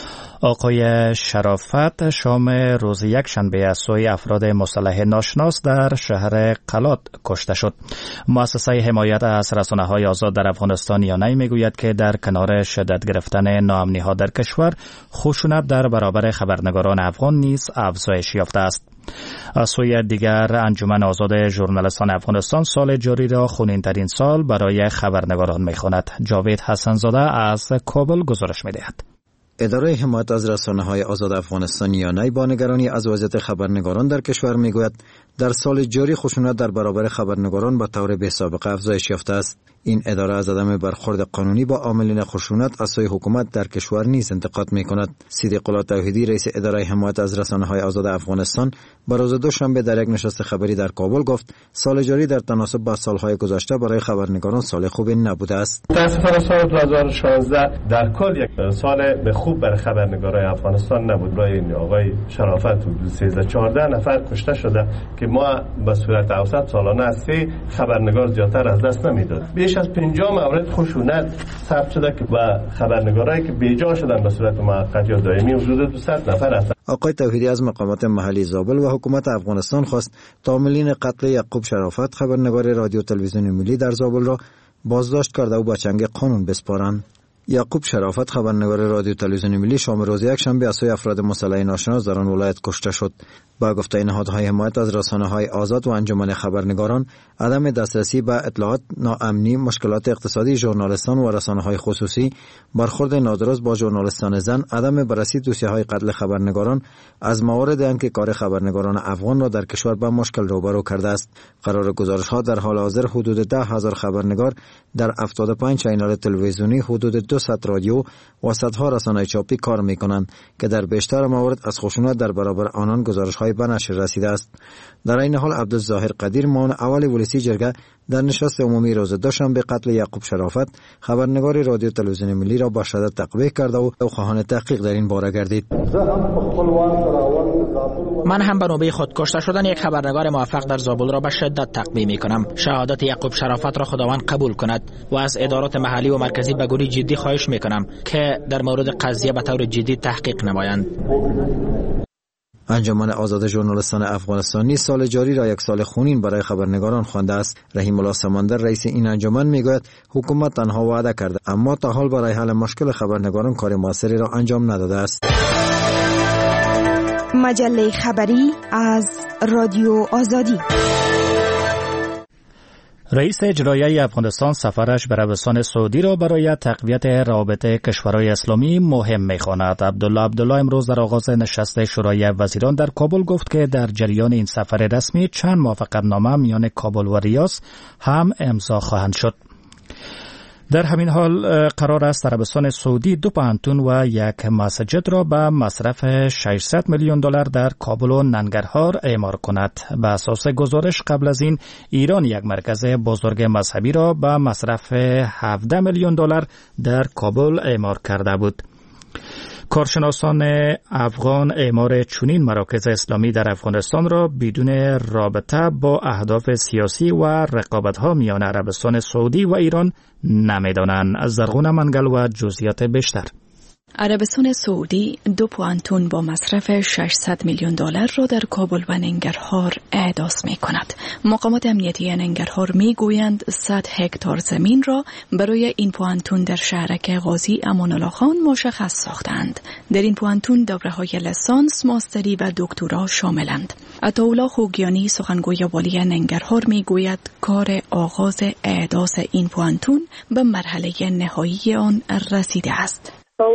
آقای شرافت شام روز یک شنبه از سوی افراد مسلح ناشناس در شهر قلات کشته شد. مؤسسه حمایت از رسانه‌های آزاد در افغانستان یانای میگوید که در کنار شدت گرفتن ناامنی‌ها در کشور، خشونت در برابر خبرنگاران افغان نیز افزایش یافته است. از سوی دیگر انجمن آزاد ژورنالیستان افغانستان سال جاری را خونین‌ترین سال برای خبرنگاران می‌خواند. جاوید حسن‌زاده از کابل گزارش می‌دهد. اداره حمایت از رسانه‌های آزاد افغانستان یانای با نگرانی از وضعیت خبرنگاران در کشور میگوید در سال جاری خشونت در برابر خبرنگاران به طور بی‌سابقه افزایش یافته است. این اداره از عدم برخورد قانونی با عاملین خشونت از سوی حکومت در کشور نیز انتقاد می‌کند. صدیق الله توحیدی رئیس اداره حمایت از رسانه‌های آزاد افغانستان به روز دوشنبه در یک نشست خبری در کابل گفت سال جاری در تناسب با سال‌های گذشته برای خبرنگاران سال خوبی نبوده است. متأسفانه سال 2016 در کل یک سال خوب برای خبرنگارای افغانستان نبود. برای آقای شرافت 13-14 نفر کشته شده که ما به صورت اوسط سالانه از 3 خبرنگار زیادتر از دست نمیداد. بیش از 50 مورد خشونت ثبت شده که با خبرنگارایی که بیجا شدن به صورت موقت یا دائمی حدود 200 نفر هستند. آقای توحیدی از مقامات محلی زابل و حکومت افغانستان خواست تا عاملین قتل یعقوب شرافت خبرنگار رادیو تلویزیون ملی در زابل را بازداشت کرده و به چنگ قانون بسپارند. یعقوب شرافت خبرنگار رادیو تلویزیون ملی شام روز یک شنبه از سوی افراد مسلح ناشناس در آن ولایت کشته شد. با گفته نهادهای حمایت از رسانه‌های آزاد و انجمن خبرنگاران، عدم دسترسی به اطلاعات، ناامنی، مشکلات اقتصادی ژورنالیستان و رسانه‌های خصوصی، برخورد نادرست با ژورنالیستان زن، عدم بررسی دوسیه‌های قتل خبرنگاران از موارد است که کار خبرنگاران افغان را در کشور به مشکل روبرو کرده است. قرار گزارش‌ها در حال حاضر حدود 10,000 خبرنگار در 75 چینل تلویزیونی، حدود 200 رادیو و صدها رسانه چاپی کار می‌کنند که در بیشتر موارد از خشونت در برابر آنان گزارش‌های به نشر رسیده است. در این حال عبدالظاهر قدیر معاون اول ولسی جرگه در نشست عمومی روز دوشنبه قتل یعقوب شرافت خبرنگار رادیو تلویزیون ملی را با شدت تقبیح کرده و خواهان تحقیق در این باره گردید. من هم به نوبه خود کشته شدن یک خبرنگار موفق در زابل را به شدت تقدیر می‌کنم. شهادت یعقوب شرافت را خداوند قبول کند و از ادارات محلی و مرکزی به گونه جدی خواهش می‌کنم که در مورد قضیه به طور جدی تحقیق نمایند. انجمن آزاد ژورنالیستان افغانستانی سال جاری را یک سال خونین برای خبرنگاران خوانده است. رحیم الله سمندر رئیس این انجمن میگوید حکومت تنها وعده کرده اما تا حال برای حل مشکل خبرنگاران کار موثری را انجام نداده است. مجله خبری از رادیو آزادی. رئیس اجرایی افغانستان سفرش به عربستان سعودی را برای تقویت رابطه کشورهای اسلامی مهم می‌خواند. عبدالله امروز در آغاز نشست شورای وزیران در کابل گفت که در جریان این سفر رسمی چند موافقتنامه میان کابل و ریاض هم امضا خواهند شد. در همین حال قرار است عربستان سعودی 2 پوهنتون و 1 مسجد را به مصرف 600 میلیون دلار در کابل و ننگرهار اعمار کند. به اساس گزارش قبل از این ایران یک مرکز بزرگ مذهبی را به مصرف 17 میلیون دلار در کابل اعمار کرده بود. کارشناسان افغان اعمار چنین مراکز اسلامی در افغانستان را بدون رابطه با اهداف سیاسی و رقابت‌ها میان عربستان سعودی و ایران نمی‌دانند. زرغون منگل و جزئیات بیشتر. عربستان سعودی 2 پوهنتون با مصرف 600 میلیون دلار را در کابل و ننگرهار احداث می کند. مقامات امنیتی ننگرهار می گویند 100 هکتار زمین را برای این پوهنتون در شهرک غازی امان الله خان مشخص ساختند. در این پوهنتون دوره‌های لیسانس، ماستری و دکترا شاملند. عطاالله خوگیانی سخنگوی والی ننگرهار می گوید کار آغاز احداث این پوهنتون به مرحله نهایی آن رسیده است.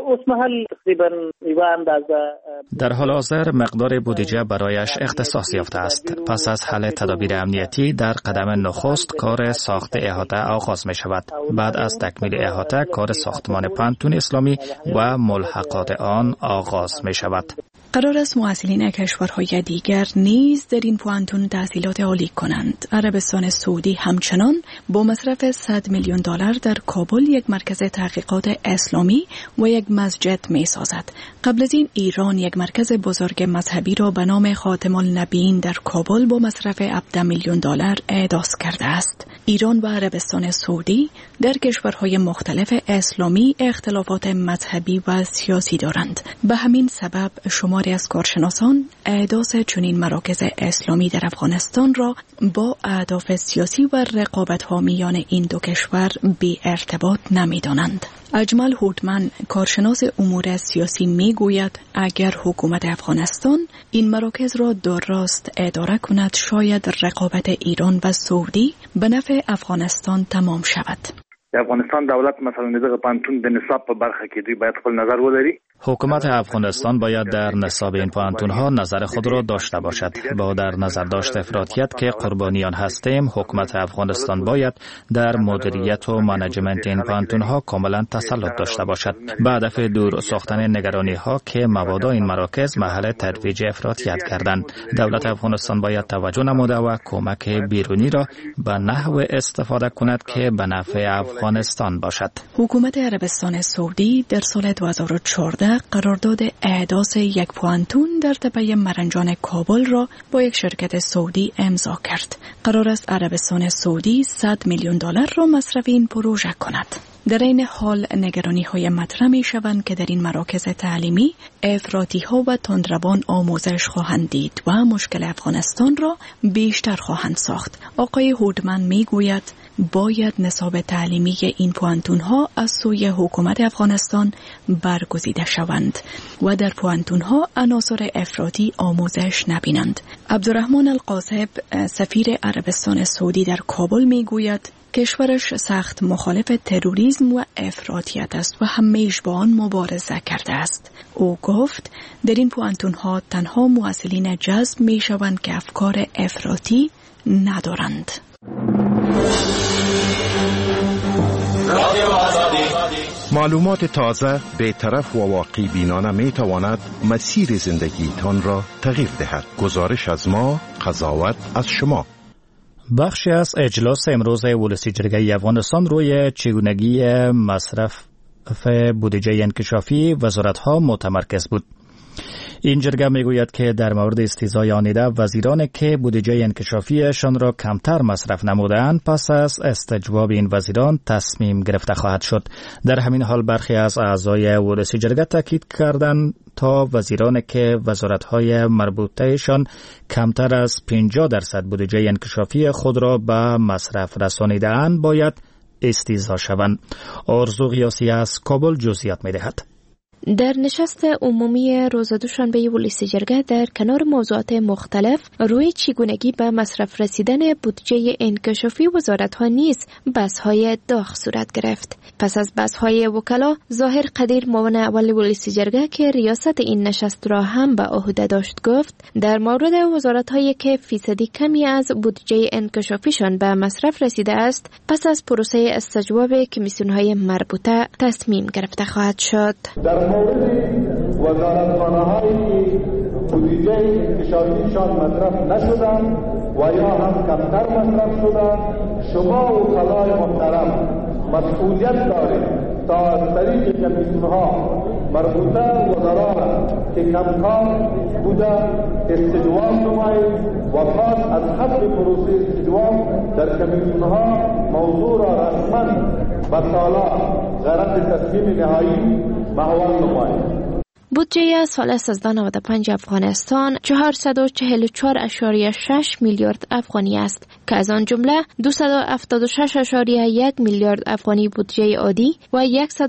در حال حاضر مقدار بودجه برایش اختصاص یافته است. پس از حل تدابیر امنیتی در قدم نخست کار ساخت احاطه آغاز می شود. بعد از تکمیل احاطه کار ساختمان پوهنتون اسلامی و ملحقات آن آغاز می شود. قرار است محصلین کشورهای دیگر نیز در این پوهنتون تحصیلات عالی کنند. عربستان سعودی همچنان با مصرف 100 میلیون دلار در کابل یک مرکز تحقیقات اسلامی و یک مسجد می سازد. قبل از این ایران یک مرکز بزرگ مذهبی را به نام خاتم النبیین در کابل با مصرف 17 میلیون دلار احداث کرده است. ایران و عربستان سعودی در کشورهای مختلف اسلامی اختلافات مذهبی و سیاسی دارند. به همین سبب شماری از کارشناسان احداث چنین مراکز اسلامی در افغانستان را با اهداف سیاسی و رقابت‌ها میان این دو کشور بی ارتباط نمی‌دانند. اجمل هوتمن کارشناس امور سیاسی میگوید اگر حکومت افغانستان این مراکز را درست اداره کند شاید رقابت ایران و سعودی به نفع افغانستان تمام شود. افغانستان دولت مثلا دغه پانتون د نصاب په برخه کې دوی باید خپل نظر ولري. حکومت افغانستان باید در نصاب این پوهنتون‌ها نظر خود را داشته باشد. با در نظر داشت افراطیت که قربانیان هستیم، حکومت افغانستان باید در مدیریت و منیجمنت این پوهنتون‌ها کاملا تسلط داشته باشد. به هدف دور ساختن نگرانی‌ها که مبادا این مراکز محل ترویج افراطیت کردند، دولت افغانستان باید توجه نموده و کمک بیرونی را به نحو استفاده کند که به نفع افغانستان باشد. حکومت عربستان سعودی در سال 2014 قرارداد احداث یک پوهنتون در تپه مرنجان کابل را با یک شرکت سعودی امضا کرد. قرار است عربستان سعودی 100 میلیون دلار را مصرف این پروژه کند. در این حال نگرانی‌های مطرح می‌شوند که در این مراکز تعلیمی افراطی‌ها و تندروان آموزش خواهند دید و مشکل افغانستان را بیشتر خواهند ساخت. آقای هودمن می‌گوید باید نصاب تعلیمی این پوهنتون‌ها از سوی حکومت افغانستان برگزیده شوند و در پوهنتون‌ها عناصر افراطی آموزش نبینند. عبدالرحمن القاسب سفیر عربستان سعودی در کابل می‌گوید کشورش سخت مخالف تروریسم و افراطیت است و همیشه با آن مبارزه کرده است. او گفت در این پوهنتون‌ها تنها محصلین جذب می‌شوند که افکار افراطی ندارند. معلومات تازه، بی‌طرف و واقع بینانه می تواند مسیر زندگیتان را تغییر دهد. گزارش از ما، قضاوت از شما. بخشی از اجلاس امروز ولسی جرگه افغانستان روی چگونگی مصرف بودجه انکشافی وزارت‌ها متمرکز بود. این جرگه میگوید که در مورد استیضای آن ایده وزیرانی که بودجه انکشافیشان را کمتر مصرف نمودند پس از استجواب این وزیران تصمیم گرفته خواهد شد. در همین حال برخی از اعضای ولسی جرگه تاکید کردند تا وزیرانی که وزارت‌های مربوطهشان کمتر از 50% بودجه انکشافی خود را به مصرف رسانیده‌اند باید استیضا شوند. آرزو غیاسی از کابل جزئیات می‌دهد. در نشست عمومی روز دوشنبه ولسی جرگه در کنار موضوعات مختلف روی چگونگی به مصرف رسیدن بودجه انکشافی وزارت‌ها نیز بحث‌های داغ صورت گرفت. پس از بحث‌های وکلا، ظاهر قدیر معاون اول ولسی جرگه که ریاست این نشست را هم به عهده داشت گفت در مورد وزارت‌هایی که فیصدی کمی از بودجه انکشافیشان به مصرف رسیده است پس از پروسه استجواب کمیسیون‌های مربوطه تصمیم گرفته خواهد شد. مورد وزارتخانه‌هایی که بودجه انکشافیشان مصرف نشدند و یا هم کمتر مصرف شدند، شما وکلای محترم مسئولیت دارید تا از طریق کمیسیون‌ها مربوطه وزرا که کمتر بوده استجواب نمایید و پس از ختم پروسه استجواب در کمیسیون‌ها موضوع را رسما به سالات غرض تصمیم نهایی محول نمایید. بودجه سال 1395 افغانستان 444.6 میلیارد افغانی است که از آن جمله 276.1 میلیارد افغانی بودجه عادی و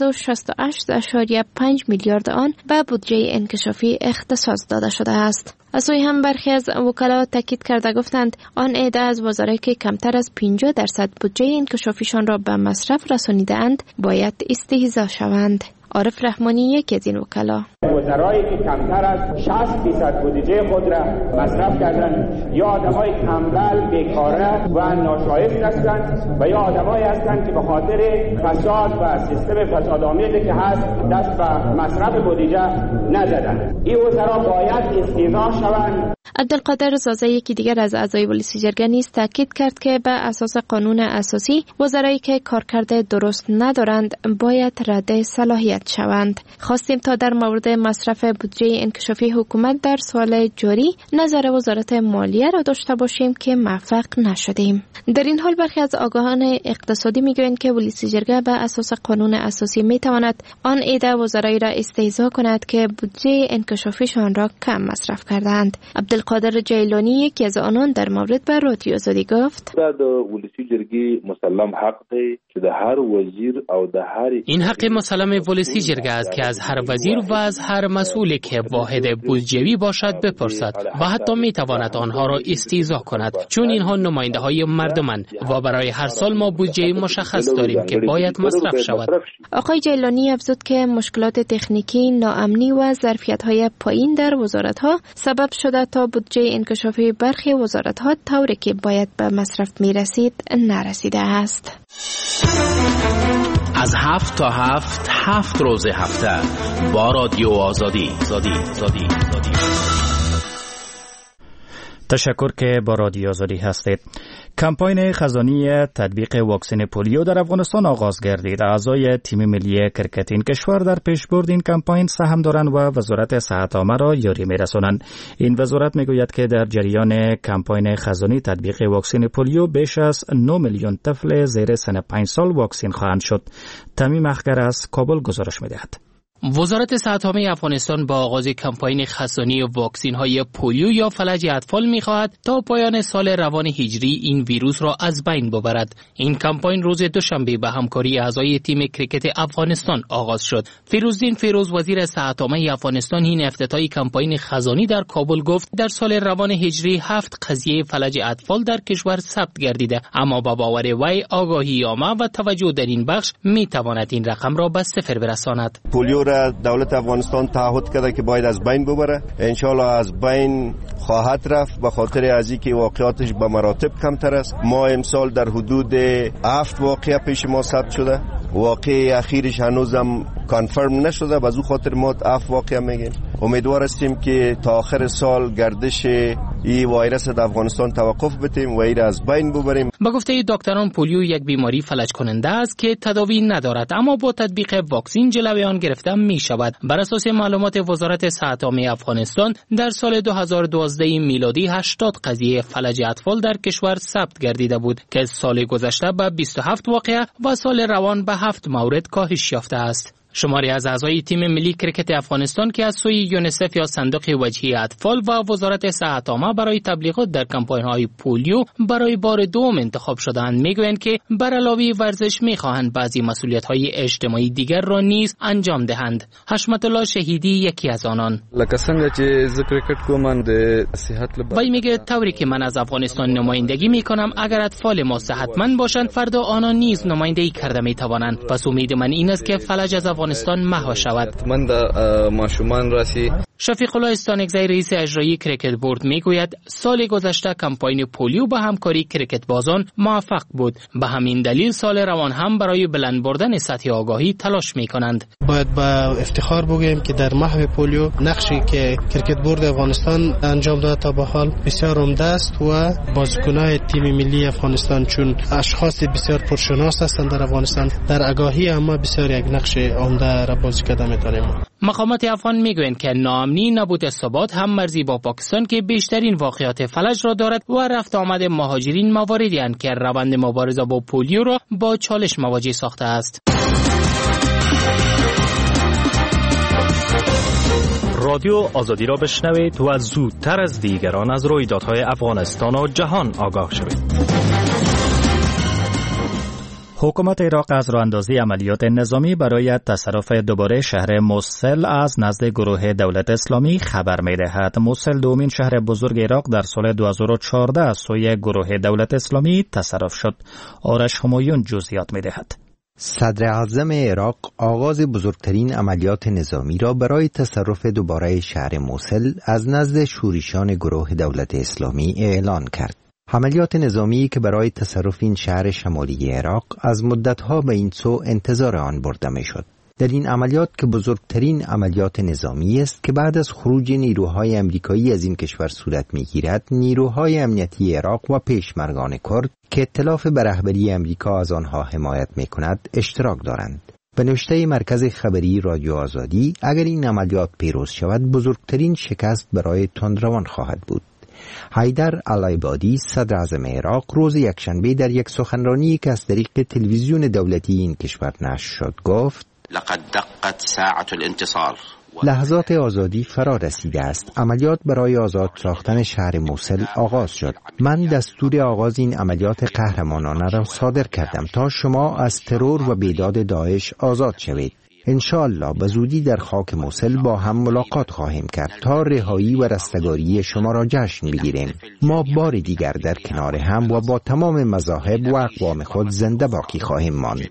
168.5 میلیارد آن به بودجه انکشافی اختصاص داده شده است. از سوی هم برخی از وکلا تاکید کرده گفتند آن عده از وزرایی که کمتر از 50% بودجه انکشافیشان را به مصرف رسانیده‌اند باید استیضا شوند. عارف رحمانی یکی از این وکلا: وزرایی که کمتر از 60% بودجه خود را مصرف کردند یا آدمای تنبل، بیکاره و ناشایست هستند و یا آدمایی هستند که به خاطر فساد و سیستم فسادآمیزی که هست دست به مصرف بودجه نزدند. این وزرا باید استیضا شوند. عبدالقادر زازه یکی دیگر از اعضای ولسی جرگه نیز تاکید کرد که به اساس قانون اساسی وزرایی که کارکرد درست ندارند باید رد صلاحیت شوند. خواستیم تا در مورد مصرف بودجه انکشافی حکومت در سال جاری نظر وزارت مالیه را داشته باشیم که موفق نشدیم. در این حال برخی از آگاهان اقتصادی میگویند که ولسی جرگه به اساس قانون اساسی میتواند آن عده وزرایی را استیضا کند که بودجه انکشافیشان را کم مصرف کردند. عبدالقادر جیلانی یکی از آنان در مورد به رادیو آزادی گفت: د ولسی جرګې مسلم حق دی چې د هر وزیر او د هر این حق مسلم ولسی جرګه است که از هر وزیر و از هر مسئولی که واحد بودجوی باشد بپرسد و حتی میتواند آنها را استیضا کند، چون اینها نماینده های مردمند و برای هر سال ما بودجه مشخص داریم که باید مصرف شود. آقای جیلانی افزود که مشکلات تکنیکی، ناامنی و ظرفیت‌های پایین در وزارت‌ها سبب شده تا بودجه انکشافی برخی وزارت‌ها طوری که باید به مصرف می‌رسید نرسیده است. از 7 تا 7 روز هفته با رادیو آزادی. تشکر که با رادیو آزادی هستید. کمپاین خزانی تطبیق واکسن پولیو در افغانستان آغاز گردید. اعضای تیم ملی کرکت این کشور در پیشبرد این کمپاین سهم دارند و وزارت صحت عامه را یاری می‌رسانند. این وزارت میگوید که در جریان کمپاین خزانی تطبیق واکسن پولیو بیش از 9 میلیون طفل زیر سن 5 سال واکسن خواهند شد. تمیم اخگر از کابل گزارش می‌دهد. وزارت صحت عامه افغانستان با آغاز کمپاین خزانی واکسن های پولیو یا فلج اطفال می‌خواهد تا پایان سال روان هجری این ویروس را از بین ببرد. این کمپاین روز دوشنبه به همکاری اعضای تیم کرکت افغانستان آغاز شد. فیروزدین فیروز وزیر صحت عامه افغانستان این افتتاحی کمپاین خزانی در کابل گفت در سال روان هجری 7 قضیه فلج اطفال در کشور ثبت گردیده، اما با باور وی آگاهی عامه و توجه در این بخش می‌تواند این رقم را به صفر برساند. پولیو دولت افغانستان تعهد کرده که باید از بین ببره. انشالله از بین خواهد رفت به خاطر از اینکه واقعاتش به مراتب کمتر است. ما امسال در حدود 7 واقعه پیش ما ثبت شده. واقعه اخیرش هنوزم کانفرم نشده، از اون خاطر ما 7 واقعه میگیم. امیدوار هستیم که تا آخر سال گردش این ویروس در افغانستان توقف بدیم و این را از بین ببریم. با گفته دکتران پولیو یک بیماری فلج کننده است که تداوی ندارد، اما با تطبیق واکسن جلوی آن گرفته می شود. بر اساس معلومات وزارت صحت عامه افغانستان در سال 2012 میلادی 80 قضیه فلج اطفال در کشور ثبت گردیده بود که سال گذشته به 27 واقعه و سال روان به 7 مورد کاهش یافته است. شماری از اعضای تیم ملی کرکت افغانستان که از سوی یونیسف یا صندوق وجهی اطفال و وزارت صحت عامه برای تبلیغات در کمپاین‌های پولیو برای بار دوم انتخاب شدند میگویند که بر علاوه ورزش می‌خواهند بعضی مسئولیت‌های اجتماعی دیگر را نیز انجام دهند. حشمت الله شهیدی یکی از آنان. لکه څنګه چې ز کرکټ کوم د صحت وای میگه طوری که من از افغانستان نمایندگی میکنم، اگر اطفال ما صحتمند باشند فردا آنان نیز نمایندگی کرده میتوانند. پس امید من این است که فلج از افغانستان محو شود. من د ماشومان راسی شفیق الله استانکزی رئیس اجرایی کرکت بورد میگوید سال گذشته کمپاین پولیو به همکاری کرکت بازان موفق بود. به همین دلیل سال روان هم برای بلند بردن سطح آگاهی تلاش میکنند. باید با افتخار بگوییم که در محو پولیو نقشی که کرکت بورد افغانستان انجام داده تا به حال بسیار عمده است و بازیکنان تیم ملی افغانستان چون اشخاص بسیار پرشناس هستند در افغانستان در آگاهی اما بسیار یک نقش عمده را بازی کرده میتونیم. مقامات افغان میگویند که ناامنی، نبود ثبات هم مرزی با پاکستان که بیشترین واقعات فلج را دارد و رفت آمد مهاجرین مواردی اند که روند مبارزه با پولیو را با چالش مواجه ساخته است. رادیو آزادی را بشنوید و زودتر از دیگران از رویدادهای افغانستان و جهان آگاه شوید. حکومت عراق از راهاندازی عملیات نظامی برای تصرف دوباره شهر موصل از نزد گروه دولت اسلامی خبر می‌دهد. موصل دومین شهر بزرگ عراق در سال 2014 از سوی گروه دولت اسلامی تصرف شد. آرش همایون جزئیات می‌دهد. صدر اعظم عراق آغاز بزرگترین عملیات نظامی را برای تصرف دوباره شهر موصل از نزد شورشیان گروه دولت اسلامی اعلان کرد. عملیات نظامی که برای تصرف این شهر شمالی عراق از مدتها به این سو انتظار آن برده می شد. در این عملیات که بزرگترین عملیات نظامی است که بعد از خروج نیروهای امریکایی از این کشور صورت می گیرد، نیروهای امنیتی عراق و پیشمرگان کرد که ائتلاف به رهبری امریکا از آنها حمایت می کند اشتراک دارند. به نوشته مرکز خبری رادیو آزادی، اگر این عملیات پیروز شود بزرگترین شکست برای تندروان خواهد بود. حیدر العبادی صدر اعظم عراق روز یکشنبه در یک سخنرانی که از طریق تلویزیون دولتی این کشور نشر شد گفت: لقد دقت ساعة الانتصار. لحظات آزادی فرا رسیده است. عملیات برای آزاد ساختن شهر موصل آغاز شد. من دستور آغاز این عملیات قهرمانانه را صادر کردم تا شما از ترور و بیداد داعش آزاد شوید. انشاءالله به زودی در خاک موصل با هم ملاقات خواهیم کرد تا رهایی و رستگاری شما را جشن بگیریم. ما بار دیگر در کنار هم و با تمام مذاهب و اقوام خود زنده باقی خواهیم ماند.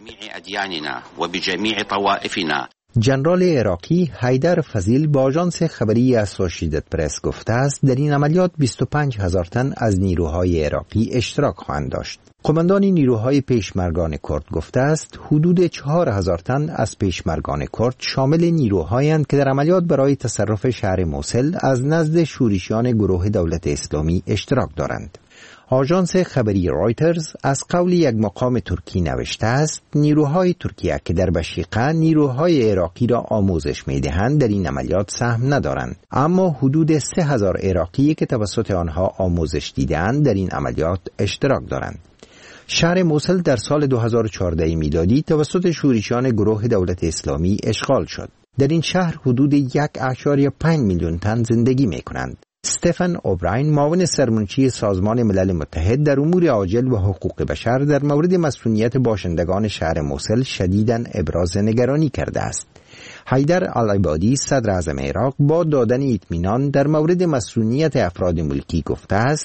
جنرال عراقی حیدر فضیل با آژانس خبری اسوشییتد پرس گفته است در این عملیات 25,000 تن از نیروهای عراقی اشتراک خواهند داشت. قماندان نیروهای پیشمرگان کرد گفته است حدود 4,000 تن از پیشمرگان کرد شامل نیروهایند که در عملیات برای تصرف شهر موصل از نزد شورشیان گروه دولت اسلامی اشتراک دارند. آژانس خبری رایترز از قول یک مقام ترکی نوشته است نیروهای ترکیه که در بشیقه نیروهای عراقی را آموزش می‌دهند در این عملیات سهم ندارند، اما حدود 3,000 عراقی که توسط آنها آموزش دیدند در این عملیات اشتراک دارند. شهر موصل در سال 2014 میلادی توسط شورشیان گروه دولت اسلامی اشغال شد. در این شهر حدود 1.5 میلیون تن زندگی می‌کنند. استفن اوبراین معاون سرمنشی سازمان ملل متحد در امور عاجل و حقوق بشر در مورد مسئولیت باشندگان شهر موصل شدیداً ابراز نگرانی کرده است. حیدر العبادی صدر اعظم عراق با دادن اطمینان در مورد مسئولیت افراد ملکی گفته است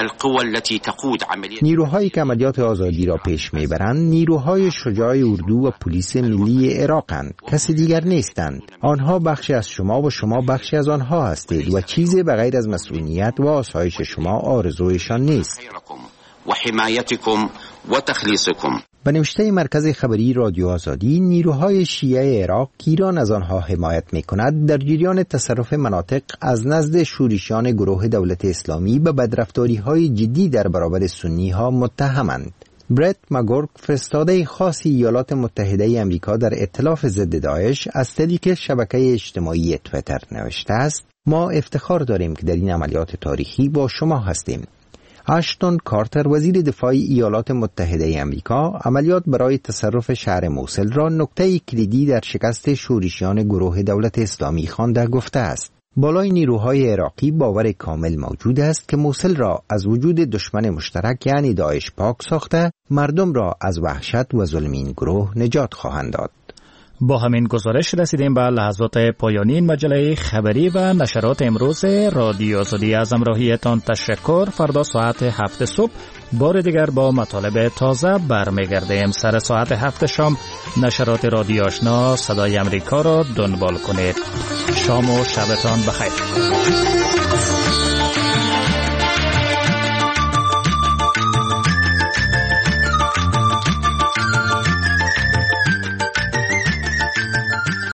نیروهایی که عملیات آزادی را پیش میبرند نیروهای شجاع اردو و پلیس ملی عراقند، کسی دیگر نیستند. آنها بخشی از شما و شما بخشی از آنها هستید و چیزی بغیر از مسئولیت و آسایش شما آرزویشان نیست. و حمایتکم و تخلیصکم. به نوشته مرکز خبری رادیو آزادی، نیروهای شیعه عراق که ایران از آنها حمایت می‌کند در جریان تصرف مناطق از نزد شورشیان گروه دولت اسلامی به بدرفتاری‌های جدی در برابر سنی‌ها متهمند. برت مگورک، فرستاده خاص ایالات متحده امریکا در ائتلاف ضد داعش، از طریق شبکه اجتماعی تویتر نوشته است: ما افتخار داریم که در این عملیات تاریخی با شما هستیم. اشتون کارتر، وزیر دفاع ایالات متحده امریکا، عملیات برای تصرف شهر موصل را نکته کلیدی در شکست شورشیان گروه دولت اسلامی خوانده گفته است: بالای نیروهای عراقی باور کامل موجود است که موصل را از وجود دشمن مشترک یعنی داعش پاک ساخته، مردم را از وحشت و ظلم این گروه نجات خواهند داد. با همین گزارش رسیدیم به لحظات پایانی این مجله خبری و نشرات امروز رادیو آزادی. از همراهیتان تشکر. فردا ساعت 7 صبح بار دیگر با مطالب تازه برمیگردیم. سر ساعت 7 شام نشرات رادیو آشنا صدای امریکا را دنبال کنید. شام و شبتان بخیر.